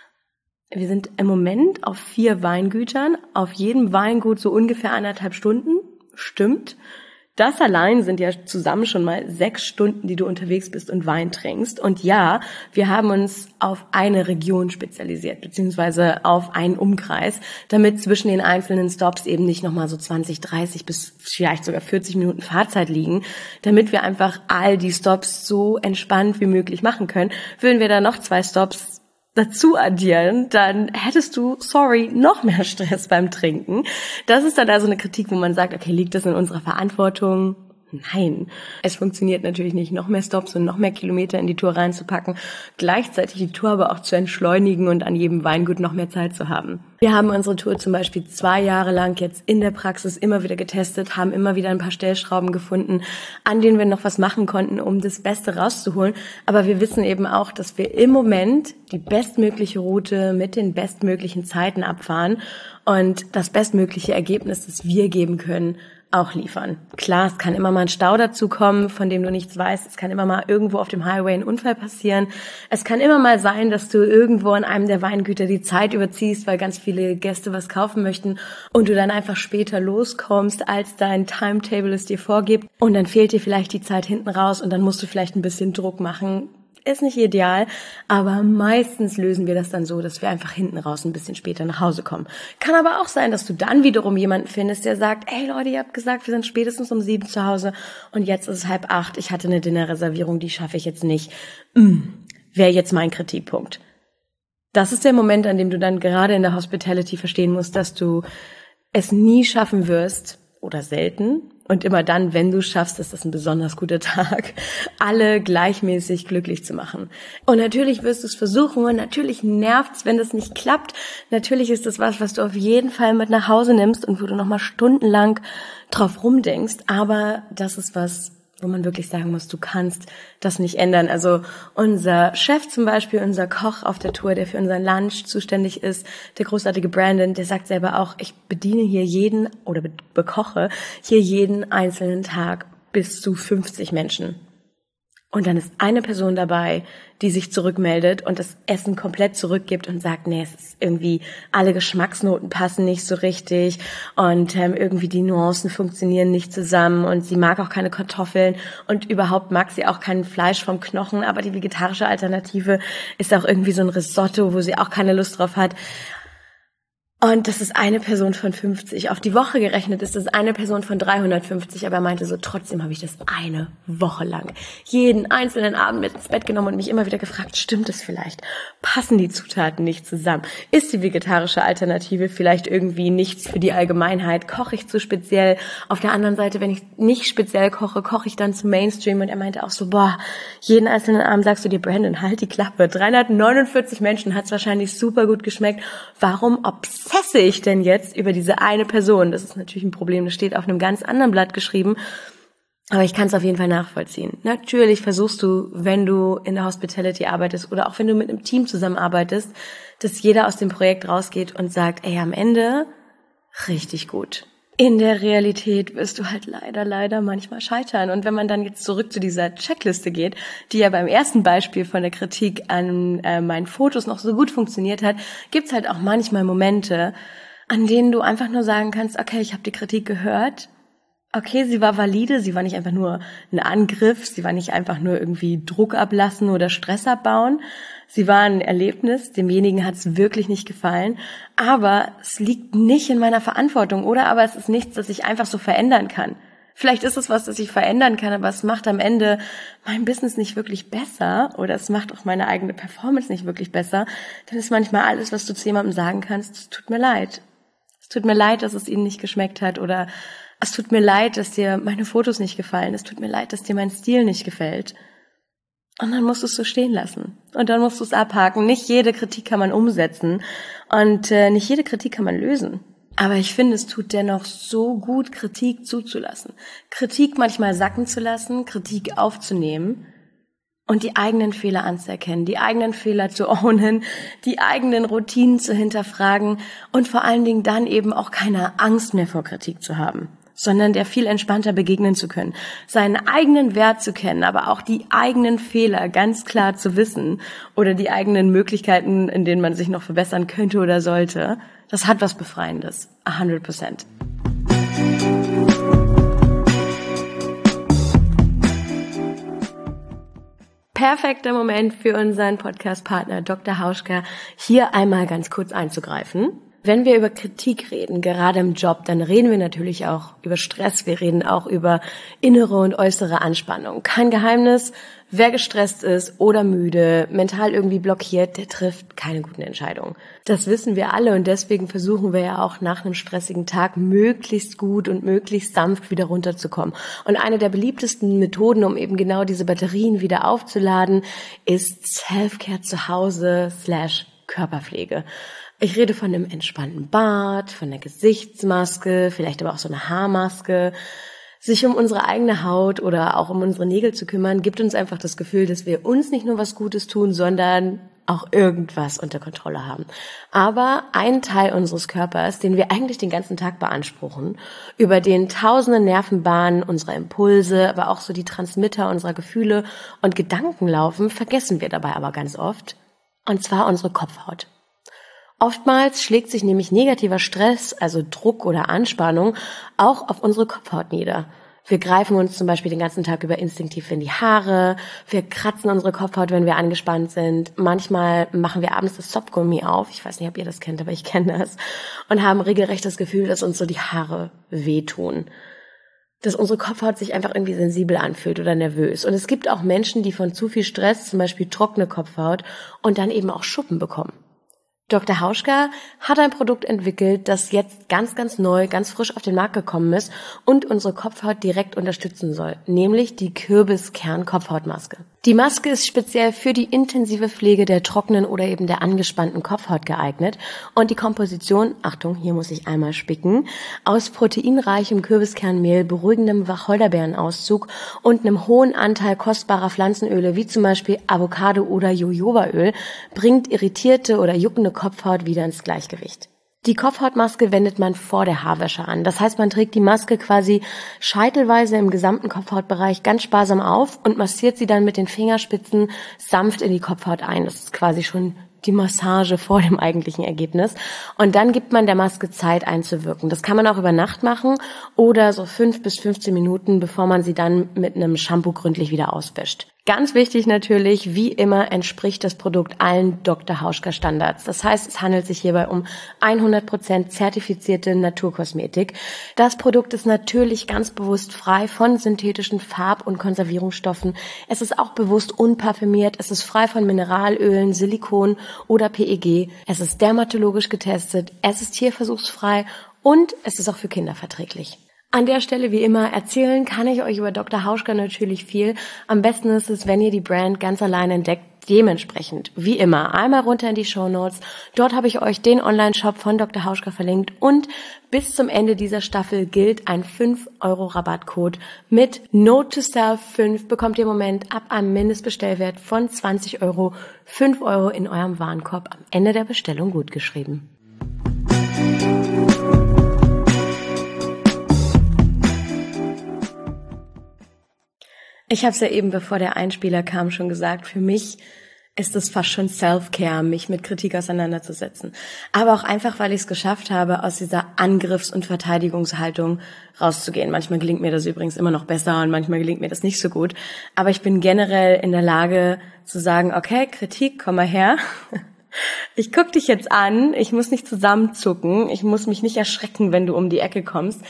wir sind im Moment auf vier Weingütern, auf jedem Weingut so ungefähr anderthalb Stunden. Stimmt. Das allein sind ja zusammen schon mal sechs Stunden, die du unterwegs bist und Wein trinkst. Und ja, wir haben uns auf eine Region spezialisiert, beziehungsweise auf einen Umkreis, damit zwischen den einzelnen Stops eben nicht nochmal so zwanzig, dreißig bis vielleicht sogar vierzig Minuten Fahrzeit liegen, damit wir einfach all die Stops so entspannt wie möglich machen können. Würden wir da noch zwei Stops dazu addieren, dann hättest du, sorry, noch mehr Stress beim Trinken. Das ist dann also eine Kritik, wo man sagt, okay, liegt das in unserer Verantwortung? Nein. Es funktioniert natürlich nicht, noch mehr Stops und noch mehr Kilometer in die Tour reinzupacken, gleichzeitig die Tour aber auch zu entschleunigen und an jedem Weingut noch mehr Zeit zu haben. Wir haben unsere Tour zum Beispiel zwei Jahre lang jetzt in der Praxis immer wieder getestet, haben immer wieder ein paar Stellschrauben gefunden, an denen wir noch was machen konnten, um das Beste rauszuholen. Aber wir wissen eben auch, dass wir im Moment die bestmögliche Route mit den bestmöglichen Zeiten abfahren und das bestmögliche Ergebnis, das wir geben können, auch liefern. Klar, es kann immer mal ein Stau dazukommen, von dem du nichts weißt. Es kann immer mal irgendwo auf dem Highway ein Unfall passieren. Es kann immer mal sein, dass du irgendwo an einem der Weingüter die Zeit überziehst, weil ganz viele Gäste was kaufen möchten und du dann einfach später loskommst, als dein Timetable es dir vorgibt. Und dann fehlt dir vielleicht die Zeit hinten raus und dann musst du vielleicht ein bisschen Druck machen. Ist nicht ideal, aber meistens lösen wir das dann so, dass wir einfach hinten raus ein bisschen später nach Hause kommen. Kann aber auch sein, dass du dann wiederum jemanden findest, der sagt, ey Leute, ihr habt gesagt, wir sind spätestens um sieben zu Hause und jetzt ist es halb acht. Ich hatte eine Dinnerreservierung, die schaffe ich jetzt nicht. Mm, wäre jetzt mein Kritikpunkt. Das ist der Moment, an dem du dann gerade in der Hospitality verstehen musst, dass du es nie schaffen wirst, oder selten, und immer dann, wenn du schaffst, ist das ein besonders guter Tag, alle gleichmäßig glücklich zu machen. Und natürlich wirst du es versuchen und natürlich nervt's, wenn das nicht klappt. Natürlich ist das was, was du auf jeden Fall mit nach Hause nimmst und wo du nochmal stundenlang drauf rumdenkst. Aber das ist was, wo man wirklich sagen muss, du kannst das nicht ändern. Also unser Chef zum Beispiel, unser Koch auf der Tour, der für unseren Lunch zuständig ist, der großartige Brandon, der sagt selber auch, ich bediene hier jeden oder be- bekoche hier jeden einzelnen Tag bis zu fünfzig Menschen. Und dann ist eine Person dabei, die sich zurückmeldet und das Essen komplett zurückgibt und sagt, nee, es ist irgendwie, alle Geschmacksnoten passen nicht so richtig und ähm, irgendwie die Nuancen funktionieren nicht zusammen und sie mag auch keine Kartoffeln und überhaupt mag sie auch kein Fleisch vom Knochen, aber die vegetarische Alternative ist auch irgendwie so ein Risotto, wo sie auch keine Lust drauf hat. Und das ist eine Person von fünfzig. Auf die Woche gerechnet ist das eine Person von dreihundertfünfzig, aber er meinte so, trotzdem habe ich das eine Woche lang jeden einzelnen Abend mit ins Bett genommen und mich immer wieder gefragt, stimmt es vielleicht? Passen die Zutaten nicht zusammen? Ist die vegetarische Alternative vielleicht irgendwie nichts für die Allgemeinheit? Koche ich zu speziell? Auf der anderen Seite, wenn ich nicht speziell koche, koche ich dann zu Mainstream. Und er meinte auch so, boah, jeden einzelnen Abend sagst du dir, Brandon, halt die Klappe. dreihundertneunundvierzig Menschen hat es wahrscheinlich super gut geschmeckt. Warum obsessiv obsesse ich denn jetzt über diese eine Person? Das ist natürlich ein Problem, das steht auf einem ganz anderen Blatt geschrieben, aber ich kann es auf jeden Fall nachvollziehen. Natürlich versuchst du, wenn du in der Hospitality arbeitest oder auch wenn du mit einem Team zusammenarbeitest, dass jeder aus dem Projekt rausgeht und sagt, ey, am Ende richtig gut. In der Realität wirst du halt leider, leider manchmal scheitern. Und wenn man dann jetzt zurück zu dieser Checkliste geht, die ja beim ersten Beispiel von der Kritik an äh, meinen Fotos noch so gut funktioniert hat, gibt's halt auch manchmal Momente, an denen du einfach nur sagen kannst, okay, ich habe die Kritik gehört. Okay, sie war valide, sie war nicht einfach nur ein Angriff, sie war nicht einfach nur irgendwie Druck ablassen oder Stress abbauen. Sie war ein Erlebnis, demjenigen hat es wirklich nicht gefallen, aber es liegt nicht in meiner Verantwortung, oder? Aber es ist nichts, das ich einfach so verändern kann. Vielleicht ist es was, das ich verändern kann, aber es macht am Ende mein Business nicht wirklich besser oder es macht auch meine eigene Performance nicht wirklich besser. Dann ist manchmal alles, was du zu jemandem sagen kannst, es tut mir leid. Es tut mir leid, dass es ihnen nicht geschmeckt hat oder es tut mir leid, dass dir meine Fotos nicht gefallen. Es tut mir leid, dass dir mein Stil nicht gefällt. Und dann musst du es so stehen lassen. Und dann musst du es abhaken. Nicht jede Kritik kann man umsetzen und äh, nicht jede Kritik kann man lösen. Aber ich finde, es tut dennoch so gut, Kritik zuzulassen. Kritik manchmal sacken zu lassen, Kritik aufzunehmen und die eigenen Fehler anzuerkennen, die eigenen Fehler zu ownen, die eigenen Routinen zu hinterfragen und vor allen Dingen dann eben auch keine Angst mehr vor Kritik zu haben, sondern der viel entspannter begegnen zu können, seinen eigenen Wert zu kennen, aber auch die eigenen Fehler ganz klar zu wissen oder die eigenen Möglichkeiten, in denen man sich noch verbessern könnte oder sollte. Das hat was Befreiendes, hundert Prozent. Perfekter Moment für unseren Podcast-Partner Doktor Hauschka, hier einmal ganz kurz einzugreifen. Wenn wir über Kritik reden, gerade im Job, dann reden wir natürlich auch über Stress, wir reden auch über innere und äußere Anspannung. Kein Geheimnis, wer gestresst ist oder müde, mental irgendwie blockiert, der trifft keine guten Entscheidungen. Das wissen wir alle und deswegen versuchen wir ja auch nach einem stressigen Tag möglichst gut und möglichst sanft wieder runterzukommen. Und eine der beliebtesten Methoden, um eben genau diese Batterien wieder aufzuladen, ist Self-Care zu Hause slash Körperpflege. Ich rede von einem entspannten Bad, von einer Gesichtsmaske, vielleicht aber auch so eine Haarmaske. Sich um unsere eigene Haut oder auch um unsere Nägel zu kümmern, gibt uns einfach das Gefühl, dass wir uns nicht nur was Gutes tun, sondern auch irgendwas unter Kontrolle haben. Aber ein Teil unseres Körpers, den wir eigentlich den ganzen Tag beanspruchen, über den tausende Nervenbahnen unserer Impulse, aber auch so die Transmitter unserer Gefühle und Gedanken laufen, vergessen wir dabei aber ganz oft. Und zwar unsere Kopfhaut. Oftmals schlägt sich nämlich negativer Stress, also Druck oder Anspannung, auch auf unsere Kopfhaut nieder. Wir greifen uns zum Beispiel den ganzen Tag über instinktiv in die Haare, wir kratzen unsere Kopfhaut, wenn wir angespannt sind. Manchmal machen wir abends das Zopfgummi auf, ich weiß nicht, ob ihr das kennt, aber ich kenne das, und haben regelrecht das Gefühl, dass uns so die Haare wehtun. Dass unsere Kopfhaut sich einfach irgendwie sensibel anfühlt oder nervös. Und es gibt auch Menschen, die von zu viel Stress, zum Beispiel trockene Kopfhaut, und dann eben auch Schuppen bekommen. Doktor Hauschka hat ein Produkt entwickelt, das jetzt ganz, ganz neu, ganz frisch auf den Markt gekommen ist und unsere Kopfhaut direkt unterstützen soll, nämlich die Kürbiskern-Kopfhautmaske. Die Maske ist speziell für die intensive Pflege der trockenen oder eben der angespannten Kopfhaut geeignet und die Komposition, Achtung, hier muss ich einmal spicken, aus proteinreichem Kürbiskernmehl, beruhigendem Wacholderbeerenauszug und einem hohen Anteil kostbarer Pflanzenöle, wie zum Beispiel Avocado oder Jojobaöl, bringt irritierte oder juckende Kopfhaut wieder ins Gleichgewicht. Die Kopfhautmaske wendet man vor der Haarwäsche an. Das heißt, man trägt die Maske quasi scheitelweise im gesamten Kopfhautbereich ganz sparsam auf und massiert sie dann mit den Fingerspitzen sanft in die Kopfhaut ein. Das ist quasi schon die Massage vor dem eigentlichen Ergebnis. Und dann gibt man der Maske Zeit einzuwirken. Das kann man auch über Nacht machen oder so fünf bis fünfzehn Minuten, bevor man sie dann mit einem Shampoo gründlich wieder auswäscht. Ganz wichtig natürlich, wie immer entspricht das Produkt allen Doktor Hauschka Standards. Das heißt, es handelt sich hierbei um hundert Prozent zertifizierte Naturkosmetik. Das Produkt ist natürlich ganz bewusst frei von synthetischen Farb- und Konservierungsstoffen. Es ist auch bewusst unparfümiert. Es ist frei von Mineralölen, Silikon oder P E G. Es ist dermatologisch getestet. Es ist tierversuchsfrei und es ist auch für Kinder verträglich. An der Stelle, wie immer, erzählen kann ich euch über Doktor Hauschka natürlich viel. Am besten ist es, wenn ihr die Brand ganz allein entdeckt. Dementsprechend, wie immer, einmal runter in die Shownotes. Dort habe ich euch den Online-Shop von Doktor Hauschka verlinkt. Und bis zum Ende dieser Staffel gilt ein fünf Euro Rabattcode. Mit Note to Self fünf bekommt ihr im Moment ab einem Mindestbestellwert von zwanzig Euro fünf Euro in eurem Warenkorb am Ende der Bestellung gutgeschrieben. Ich habe es ja eben, bevor der Einspieler kam, schon gesagt, für mich ist es fast schon Self-Care, mich mit Kritik auseinanderzusetzen. Aber auch einfach, weil ich es geschafft habe, aus dieser Angriffs- und Verteidigungshaltung rauszugehen. Manchmal gelingt mir das übrigens immer noch besser und manchmal gelingt mir das nicht so gut. Aber ich bin generell in der Lage zu sagen, okay, Kritik, komm mal her. Ich guck dich jetzt an, ich muss nicht zusammenzucken, ich muss mich nicht erschrecken, wenn du um die Ecke kommst.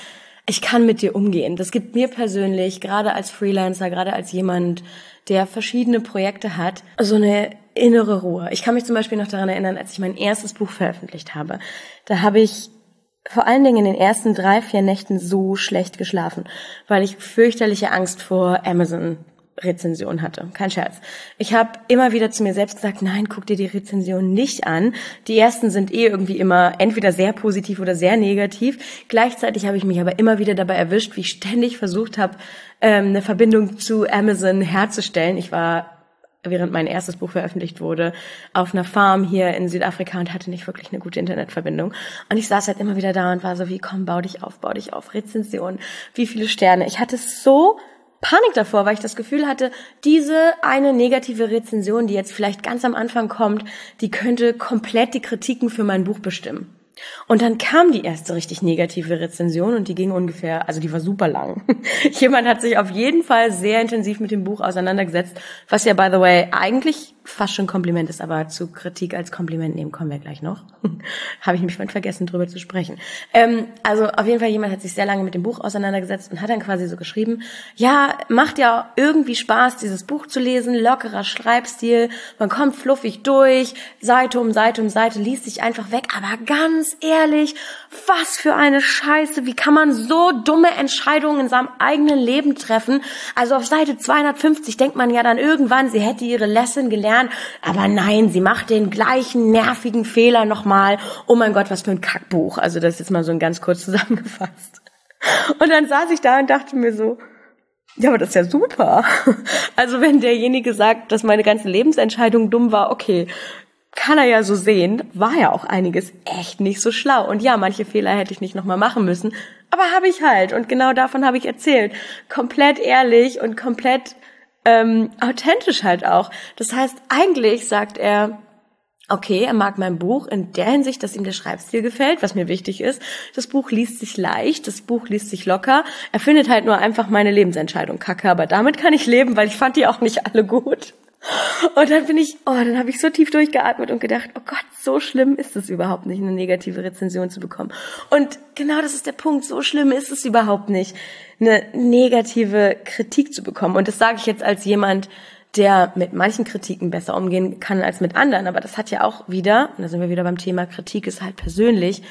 ich kann mit dir umgehen. Das gibt mir persönlich, gerade als Freelancer, gerade als jemand, der verschiedene Projekte hat, so eine innere Ruhe. Ich kann mich zum Beispiel noch daran erinnern, als ich mein erstes Buch veröffentlicht habe. Da habe ich vor allen Dingen in den ersten drei, vier Nächten so schlecht geschlafen, weil ich fürchterliche Angst vor Amazon-Rezensionen hatte. Kein Scherz. Ich habe immer wieder zu mir selbst gesagt, nein, guck dir die Rezensionen nicht an. Die ersten sind eh irgendwie immer entweder sehr positiv oder sehr negativ. Gleichzeitig habe ich mich aber immer wieder dabei erwischt, wie ich ständig versucht habe, eine Verbindung zu Amazon herzustellen. Ich war, während mein erstes Buch veröffentlicht wurde, auf einer Farm hier in Südafrika und hatte nicht wirklich eine gute Internetverbindung. Und ich saß halt immer wieder da und war so, wie, komm, bau dich auf, bau dich auf, Rezension, wie viele Sterne. Ich hatte so Panik davor, weil ich das Gefühl hatte, diese eine negative Rezension, die jetzt vielleicht ganz am Anfang kommt, die könnte komplett die Kritiken für mein Buch bestimmen. Und dann kam die erste richtig negative Rezension und die ging ungefähr, also die war super lang. Jemand hat sich auf jeden Fall sehr intensiv mit dem Buch auseinandergesetzt, was ja, by the way, eigentlich fast schon ein Kompliment ist, aber zu Kritik als Kompliment nehmen kommen wir gleich noch. Habe ich nämlich vorhin vergessen, drüber zu sprechen. Ähm, also auf jeden Fall, jemand hat sich sehr lange mit dem Buch auseinandergesetzt und hat dann quasi so geschrieben, ja, macht ja irgendwie Spaß, dieses Buch zu lesen, lockerer Schreibstil, man kommt fluffig durch, Seite um Seite um Seite, liest sich einfach weg, aber ganz ehrlich, was für eine Scheiße, wie kann man so dumme Entscheidungen in seinem eigenen Leben treffen? Also auf Seite zweihundertfünfzig denkt man ja dann irgendwann, sie hätte ihre Lesson gelernt, aber nein, sie macht den gleichen nervigen Fehler nochmal. Oh mein Gott, was für ein Kackbuch. Also das ist jetzt mal so ein ganz kurz zusammengefasst. Und dann saß ich da und dachte mir so, ja, aber das ist ja super. Also wenn derjenige sagt, dass meine ganze Lebensentscheidung dumm war, okay, kann er ja so sehen, war ja auch einiges echt nicht so schlau. Und ja, manche Fehler hätte ich nicht nochmal machen müssen, aber habe ich halt. Und genau davon habe ich erzählt. Komplett ehrlich und komplett ähm, authentisch halt auch. Das heißt, eigentlich sagt er, okay, er mag mein Buch in der Hinsicht, dass ihm der Schreibstil gefällt, was mir wichtig ist. Das Buch liest sich leicht, das Buch liest sich locker. Er findet halt nur einfach meine Lebensentscheidung kacke, aber damit kann ich leben, weil ich fand die auch nicht alle gut. Und dann bin ich, oh, dann habe ich so tief durchgeatmet und gedacht, oh Gott, so schlimm ist es überhaupt nicht, eine negative Rezension zu bekommen. Und genau das ist der Punkt, so schlimm ist es überhaupt nicht, eine negative Kritik zu bekommen. Und das sage ich jetzt als jemand, der mit manchen Kritiken besser umgehen kann als mit anderen. Aber das hat ja auch wieder, und da sind wir wieder beim Thema, Kritik ist halt persönlich,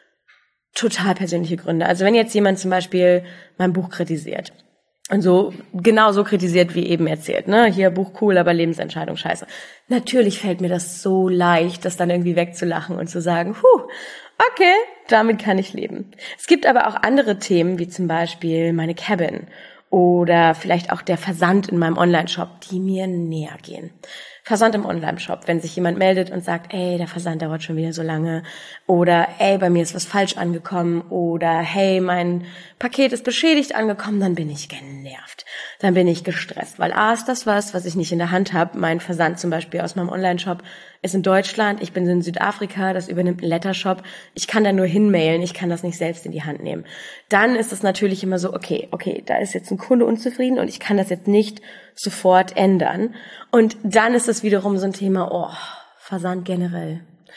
total persönliche Gründe. Also wenn jetzt jemand zum Beispiel mein Buch kritisiert, und so, genau so kritisiert wie eben erzählt, ne? Hier, Buch cool, aber Lebensentscheidung scheiße. Natürlich fällt mir das so leicht, das dann irgendwie wegzulachen und zu sagen, huh, okay, damit kann ich leben. Es gibt aber auch andere Themen, wie zum Beispiel meine Cabin oder vielleicht auch der Versand in meinem Online-Shop, die mir näher gehen. Versand im Online-Shop, wenn sich jemand meldet und sagt, ey, der Versand dauert schon wieder so lange oder ey, bei mir ist was falsch angekommen oder hey, mein Paket ist beschädigt angekommen, dann bin ich genervt, dann bin ich gestresst, weil A ist das was, was ich nicht in der Hand habe. Mein Versand zum Beispiel aus meinem Online-Shop ist in Deutschland, ich bin in Südafrika, das übernimmt ein Lettershop, ich kann da nur hinmailen, ich kann das nicht selbst in die Hand nehmen. Dann ist es natürlich immer so, okay, okay, da ist jetzt ein Kunde unzufrieden und ich kann das jetzt nicht sofort ändern. Und dann ist es wiederum so ein Thema, oh, Versand generell,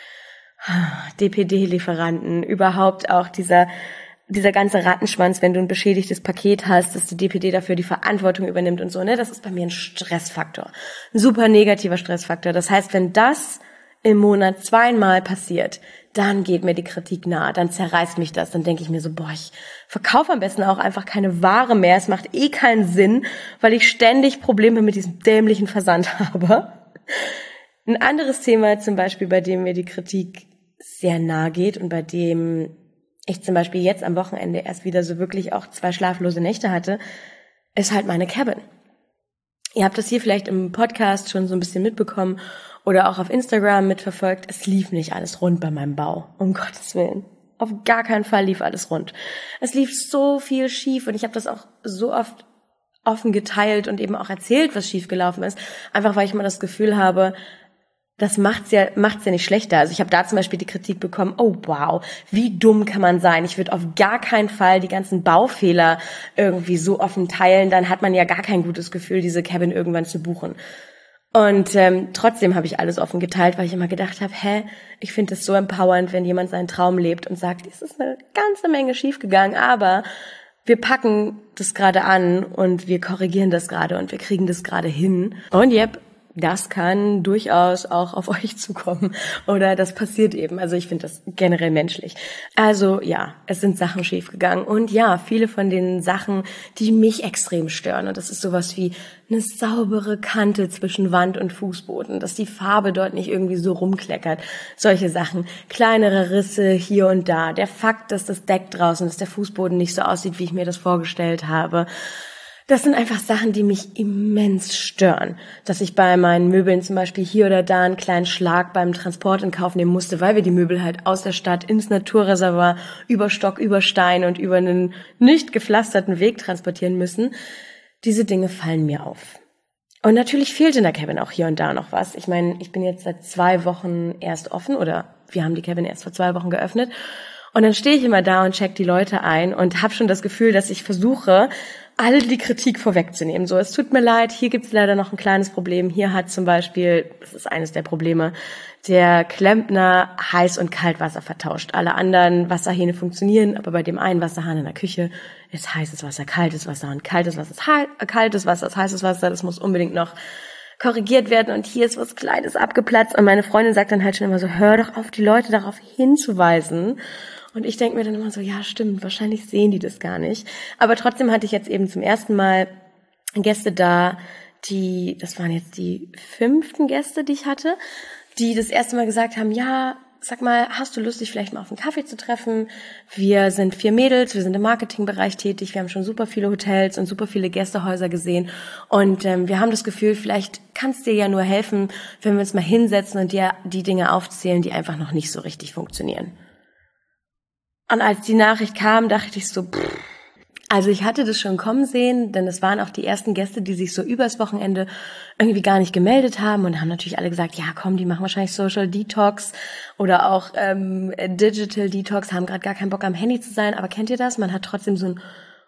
D P D-Lieferanten, überhaupt auch dieser dieser ganze Rattenschwanz, wenn du ein beschädigtes Paket hast, dass die D P D dafür die Verantwortung übernimmt und so, ne, das ist bei mir ein Stressfaktor, ein super negativer Stressfaktor. Das heißt, wenn das im Monat zweimal passiert, dann geht mir die Kritik nahe, dann zerreißt mich das, dann denke ich mir so, boah, ich verkaufe am besten auch einfach keine Ware mehr, es macht eh keinen Sinn, weil ich ständig Probleme mit diesem dämlichen Versand habe. Ein anderes Thema zum Beispiel, bei dem mir die Kritik sehr nahe geht und bei dem ich zum Beispiel jetzt am Wochenende erst wieder so wirklich auch zwei schlaflose Nächte hatte, ist halt meine Cabin. Ihr habt das hier vielleicht im Podcast schon so ein bisschen mitbekommen oder auch auf Instagram mitverfolgt. Es lief nicht alles rund bei meinem Bau, um Gottes Willen. Auf gar keinen Fall lief alles rund. Es lief so viel schief und ich habe das auch so oft offen geteilt und eben auch erzählt, was schief gelaufen ist. Einfach weil ich immer das Gefühl habe, das macht's ja, macht's ja nicht schlechter. Also ich habe da zum Beispiel die Kritik bekommen, oh wow, wie dumm kann man sein? Ich würde auf gar keinen Fall die ganzen Baufehler irgendwie so offen teilen, dann hat man ja gar kein gutes Gefühl, diese Cabin irgendwann zu buchen. Und ähm, trotzdem habe ich alles offen geteilt, weil ich immer gedacht habe, hä, ich finde es so empowernd, wenn jemand seinen Traum lebt und sagt, es ist eine ganze Menge schiefgegangen, aber wir packen das gerade an und wir korrigieren das gerade und wir kriegen das gerade hin. Und yep, das kann durchaus auch auf euch zukommen oder das passiert eben. Also ich finde das generell menschlich. Also ja, es sind Sachen schiefgegangen und ja, viele von den Sachen, die mich extrem stören, und das ist sowas wie eine saubere Kante zwischen Wand und Fußboden, dass die Farbe dort nicht irgendwie so rumkleckert. Solche Sachen, kleinere Risse hier und da, der Fakt, dass das Deck draußen ist, der Fußboden nicht so aussieht, wie ich mir das vorgestellt habe. Das sind einfach Sachen, die mich immens stören. Dass ich bei meinen Möbeln zum Beispiel hier oder da einen kleinen Schlag beim Transport in Kauf nehmen musste, weil wir die Möbel halt aus der Stadt ins Naturreservoir über Stock, über Stein und über einen nicht gepflasterten Weg transportieren müssen. Diese Dinge fallen mir auf. Und natürlich fehlt in der Cabin auch hier und da noch was. Ich meine, ich bin jetzt seit zwei Wochen erst offen oder wir haben die Cabin erst vor zwei Wochen geöffnet. Und dann stehe ich immer da und check die Leute ein und habe schon das Gefühl, dass ich versuche, all die Kritik vorwegzunehmen. So, es tut mir leid, hier gibt's leider noch ein kleines Problem. Hier hat zum Beispiel, das ist eines der Probleme, der Klempner Heiß- und Kaltwasser vertauscht. Alle anderen Wasserhähne funktionieren, aber bei dem einen Wasserhahn in der Küche ist heißes Wasser, kaltes Wasser und kaltes Wasser ist he- kaltes Wasser ist heißes Wasser. Das muss unbedingt noch korrigiert werden und hier ist was Kleines abgeplatzt. Und meine Freundin sagt dann halt schon immer so, hör doch auf, die Leute darauf hinzuweisen. Und ich denke mir dann immer so, ja stimmt, wahrscheinlich sehen die das gar nicht. Aber trotzdem hatte ich jetzt eben zum ersten Mal Gäste da, die, das waren jetzt die fünften Gäste, die ich hatte, die das erste Mal gesagt haben, ja, sag mal, hast du Lust, dich vielleicht mal auf einen Kaffee zu treffen? Wir sind vier Mädels, wir sind im Marketingbereich tätig, wir haben schon super viele Hotels und super viele Gästehäuser gesehen und ähm, wir haben das Gefühl, vielleicht kann es dir ja nur helfen, wenn wir uns mal hinsetzen und dir die Dinge aufzählen, die einfach noch nicht so richtig funktionieren. Und als die Nachricht kam, dachte ich so, pff. Also ich hatte das schon kommen sehen, denn es waren auch die ersten Gäste, die sich so übers Wochenende irgendwie gar nicht gemeldet haben und haben natürlich alle gesagt, ja komm, die machen wahrscheinlich Social Detox oder auch ähm, Digital Detox, haben gerade gar keinen Bock am Handy zu sein. Aber kennt ihr das? Man hat trotzdem so ein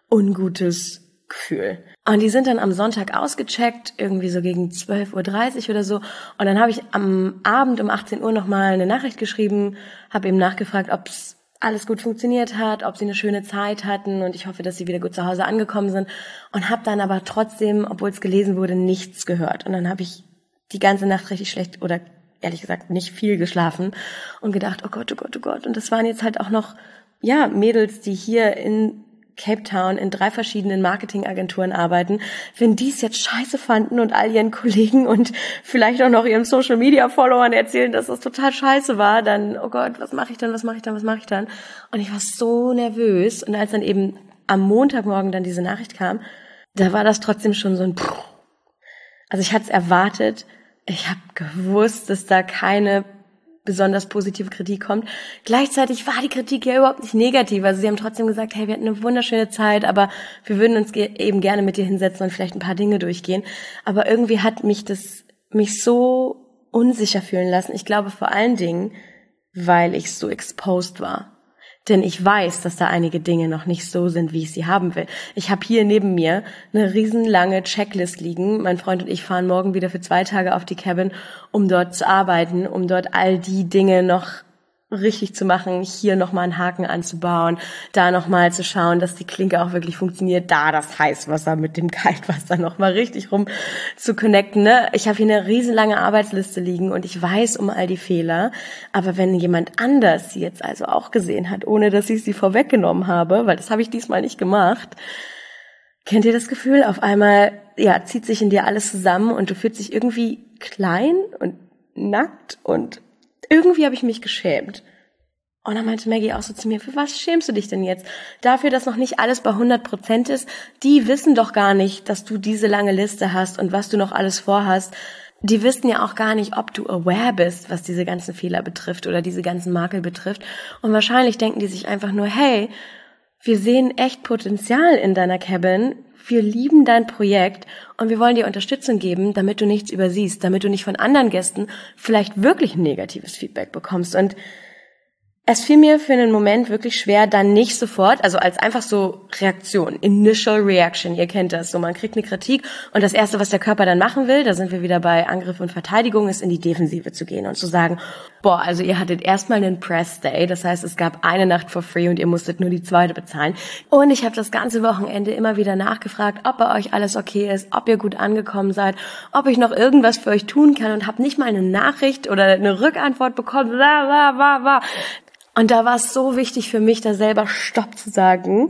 ungutes Gefühl. Und die sind dann am Sonntag ausgecheckt, irgendwie so gegen zwölf Uhr dreißig oder so. Und dann habe ich am Abend um achtzehn Uhr nochmal eine Nachricht geschrieben, habe eben nachgefragt, ob's alles gut funktioniert hat, ob sie eine schöne Zeit hatten und ich hoffe, dass sie wieder gut zu Hause angekommen sind und habe dann aber trotzdem, obwohl es gelesen wurde, nichts gehört. Und dann habe ich die ganze Nacht richtig schlecht oder ehrlich gesagt nicht viel geschlafen und gedacht, oh Gott, oh Gott, oh Gott. Und das waren jetzt halt auch noch ja Mädels, die hier in Cape Town in drei verschiedenen Marketingagenturen arbeiten, wenn die es jetzt scheiße fanden und all ihren Kollegen und vielleicht auch noch ihren Social-Media-Followern erzählen, dass das total scheiße war, dann, oh Gott, was mache ich dann, was mache ich dann, was mache ich dann? Und ich war so nervös. Und als dann eben am Montagmorgen dann diese Nachricht kam, da war das trotzdem schon so ein Puh. Also ich hatte es erwartet, ich habe gewusst, dass da keine besonders positive Kritik kommt. Gleichzeitig war die Kritik ja überhaupt nicht negativ. Also sie haben trotzdem gesagt, hey, wir hatten eine wunderschöne Zeit, aber wir würden uns ge- eben gerne mit dir hinsetzen und vielleicht ein paar Dinge durchgehen. Aber irgendwie hat mich das mich so unsicher fühlen lassen. Ich glaube vor allen Dingen, weil ich so exposed war. Denn ich weiß, dass da einige Dinge noch nicht so sind, wie ich sie haben will. Ich habe hier neben mir eine riesenlange Checklist liegen. Mein Freund und ich fahren morgen wieder für zwei Tage auf die Cabin, um dort zu arbeiten, um dort all die Dinge noch richtig zu machen, hier nochmal einen Haken anzubauen, da nochmal zu schauen, dass die Klinke auch wirklich funktioniert, da das Heißwasser mit dem Kaltwasser nochmal richtig rum zu connecten. Ne? Ich habe hier eine riesenlange Arbeitsliste liegen und ich weiß um all die Fehler, aber wenn jemand anders sie jetzt also auch gesehen hat, ohne dass ich sie vorweggenommen habe, weil das habe ich diesmal nicht gemacht, kennt ihr das Gefühl? Auf einmal ja zieht sich in dir alles zusammen und du fühlst dich irgendwie klein und nackt und irgendwie habe ich mich geschämt. Und dann meinte Maggie auch so zu mir, für was schämst du dich denn jetzt? Dafür, dass noch nicht alles bei hundert Prozent ist? Die wissen doch gar nicht, dass du diese lange Liste hast und was du noch alles vorhast. Die wissen ja auch gar nicht, ob du aware bist, was diese ganzen Fehler betrifft oder diese ganzen Makel betrifft. Und wahrscheinlich denken die sich einfach nur, hey, wir sehen echt Potenzial in deiner Cabin. Wir lieben dein Projekt und wir wollen dir Unterstützung geben, damit du nichts übersiehst, damit du nicht von anderen Gästen vielleicht wirklich ein negatives Feedback bekommst. Und es fiel mir für einen Moment wirklich schwer, dann nicht sofort, also als einfach so Reaktion, Initial Reaction, ihr kennt das, so man kriegt eine Kritik und das Erste, was der Körper dann machen will, da sind wir wieder bei Angriff und Verteidigung, ist in die Defensive zu gehen und zu sagen, boah, also ihr hattet erstmal einen Press Day, das heißt, es gab eine Nacht for free und ihr musstet nur die zweite bezahlen. Und ich habe das ganze Wochenende immer wieder nachgefragt, ob bei euch alles okay ist, ob ihr gut angekommen seid, ob ich noch irgendwas für euch tun kann und habe nicht mal eine Nachricht oder eine Rückantwort bekommen. Bla, bla, bla, bla. Und da war es so wichtig für mich, da selber Stopp zu sagen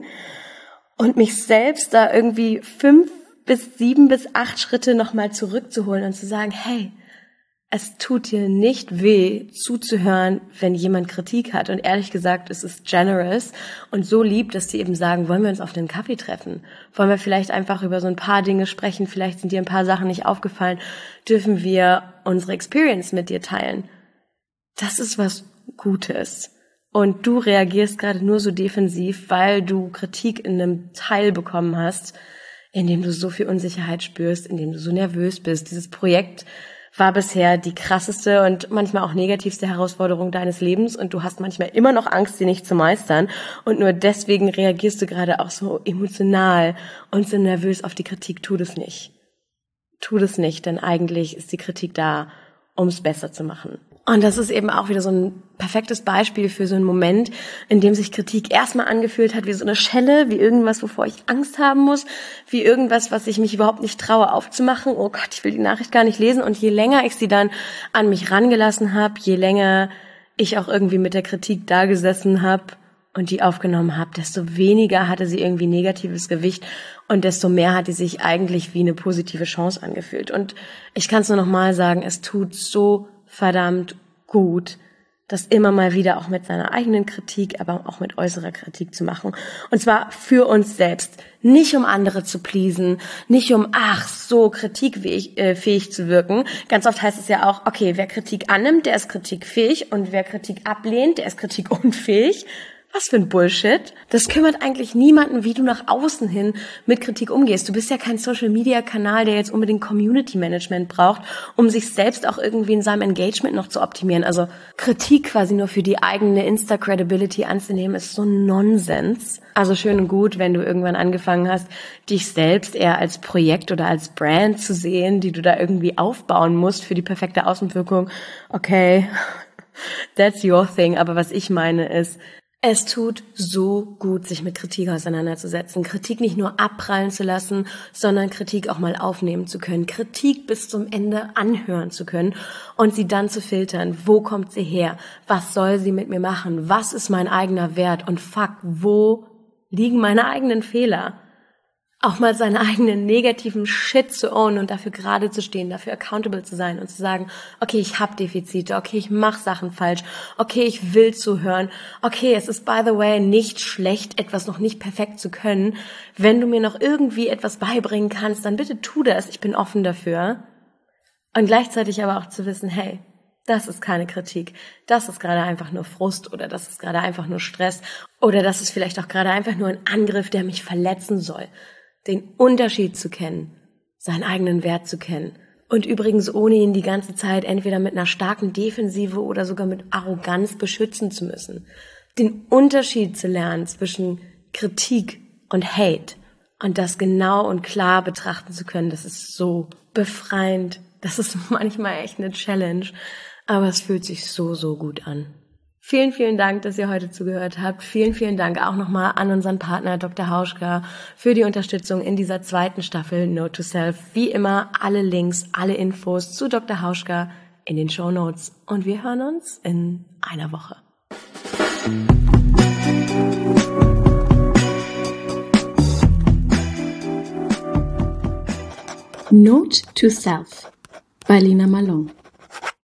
und mich selbst da irgendwie fünf bis sieben bis acht Schritte nochmal zurückzuholen und zu sagen, hey, es tut dir nicht weh, zuzuhören, wenn jemand Kritik hat. Und ehrlich gesagt, es ist generous und so lieb, dass die eben sagen, wollen wir uns auf den Kaffee treffen? Wollen wir vielleicht einfach über so ein paar Dinge sprechen? Vielleicht sind dir ein paar Sachen nicht aufgefallen. Dürfen wir unsere Experience mit dir teilen? Das ist was Gutes. Und du reagierst gerade nur so defensiv, weil du Kritik in einem Teil bekommen hast, in dem du so viel Unsicherheit spürst, in dem du so nervös bist. Dieses Projekt war bisher die krasseste und manchmal auch negativste Herausforderung deines Lebens und du hast manchmal immer noch Angst, sie nicht zu meistern und nur deswegen reagierst du gerade auch so emotional und so nervös auf die Kritik. Tu das nicht. Tu das nicht, denn eigentlich ist die Kritik da, um es besser zu machen. Und das ist eben auch wieder so ein perfektes Beispiel für so einen Moment, in dem sich Kritik erstmal angefühlt hat wie so eine Schelle, wie irgendwas, wovor ich Angst haben muss, wie irgendwas, was ich mich überhaupt nicht traue aufzumachen. Oh Gott, ich will die Nachricht gar nicht lesen. Und je länger ich sie dann an mich rangelassen habe, je länger ich auch irgendwie mit der Kritik da gesessen habe und die aufgenommen habe, desto weniger hatte sie irgendwie negatives Gewicht und desto mehr hat die sich eigentlich wie eine positive Chance angefühlt. Und ich kann es nur noch mal sagen, es tut so verdammt gut, das immer mal wieder auch mit seiner eigenen Kritik, aber auch mit äußerer Kritik zu machen. Und zwar für uns selbst. Nicht um andere zu pleasen, nicht um, ach, so kritikfähig äh, fähig zu wirken. Ganz oft heißt es ja auch, okay, wer Kritik annimmt, der ist kritikfähig und wer Kritik ablehnt, der ist kritikunfähig. Was für ein Bullshit. Das kümmert eigentlich niemanden, wie du nach außen hin mit Kritik umgehst. Du bist ja kein Social-Media-Kanal, der jetzt unbedingt Community-Management braucht, um sich selbst auch irgendwie in seinem Engagement noch zu optimieren. Also Kritik quasi nur für die eigene Insta-Credibility anzunehmen, ist so Nonsens. Also schön und gut, wenn du irgendwann angefangen hast, dich selbst eher als Projekt oder als Brand zu sehen, die du da irgendwie aufbauen musst für die perfekte Außenwirkung. Okay, that's your thing. Aber was ich meine ist, es tut so gut, sich mit Kritik auseinanderzusetzen. Kritik nicht nur abprallen zu lassen, sondern Kritik auch mal aufnehmen zu können. Kritik bis zum Ende anhören zu können und sie dann zu filtern. Wo kommt sie her? Was soll sie mit mir machen? Was ist mein eigener Wert? Und fuck, wo liegen meine eigenen Fehler? Auch mal seinen eigenen negativen Shit zu ownen und dafür gerade zu stehen, dafür accountable zu sein und zu sagen, okay, ich habe Defizite, okay, ich mache Sachen falsch, okay, ich will zuhören, okay, es ist by the way nicht schlecht, etwas noch nicht perfekt zu können. Wenn du mir noch irgendwie etwas beibringen kannst, dann bitte tu das, ich bin offen dafür. Und gleichzeitig aber auch zu wissen, hey, das ist keine Kritik, das ist gerade einfach nur Frust oder das ist gerade einfach nur Stress oder das ist vielleicht auch gerade einfach nur ein Angriff, der mich verletzen soll. Den Unterschied zu kennen, seinen eigenen Wert zu kennen und übrigens ohne ihn die ganze Zeit entweder mit einer starken Defensive oder sogar mit Arroganz beschützen zu müssen. Den Unterschied zu lernen zwischen Kritik und Hate und das genau und klar betrachten zu können, das ist so befreiend. Das ist manchmal echt eine Challenge, aber es fühlt sich so, so gut an. Vielen, vielen Dank, dass ihr heute zugehört habt. Vielen, vielen Dank auch nochmal an unseren Partner Doktor Hauschka für die Unterstützung in dieser zweiten Staffel Note to Self. Wie immer alle Links, alle Infos zu Doktor Hauschka in den Shownotes. Und wir hören uns in einer Woche. Note to Self bei Lina Malone.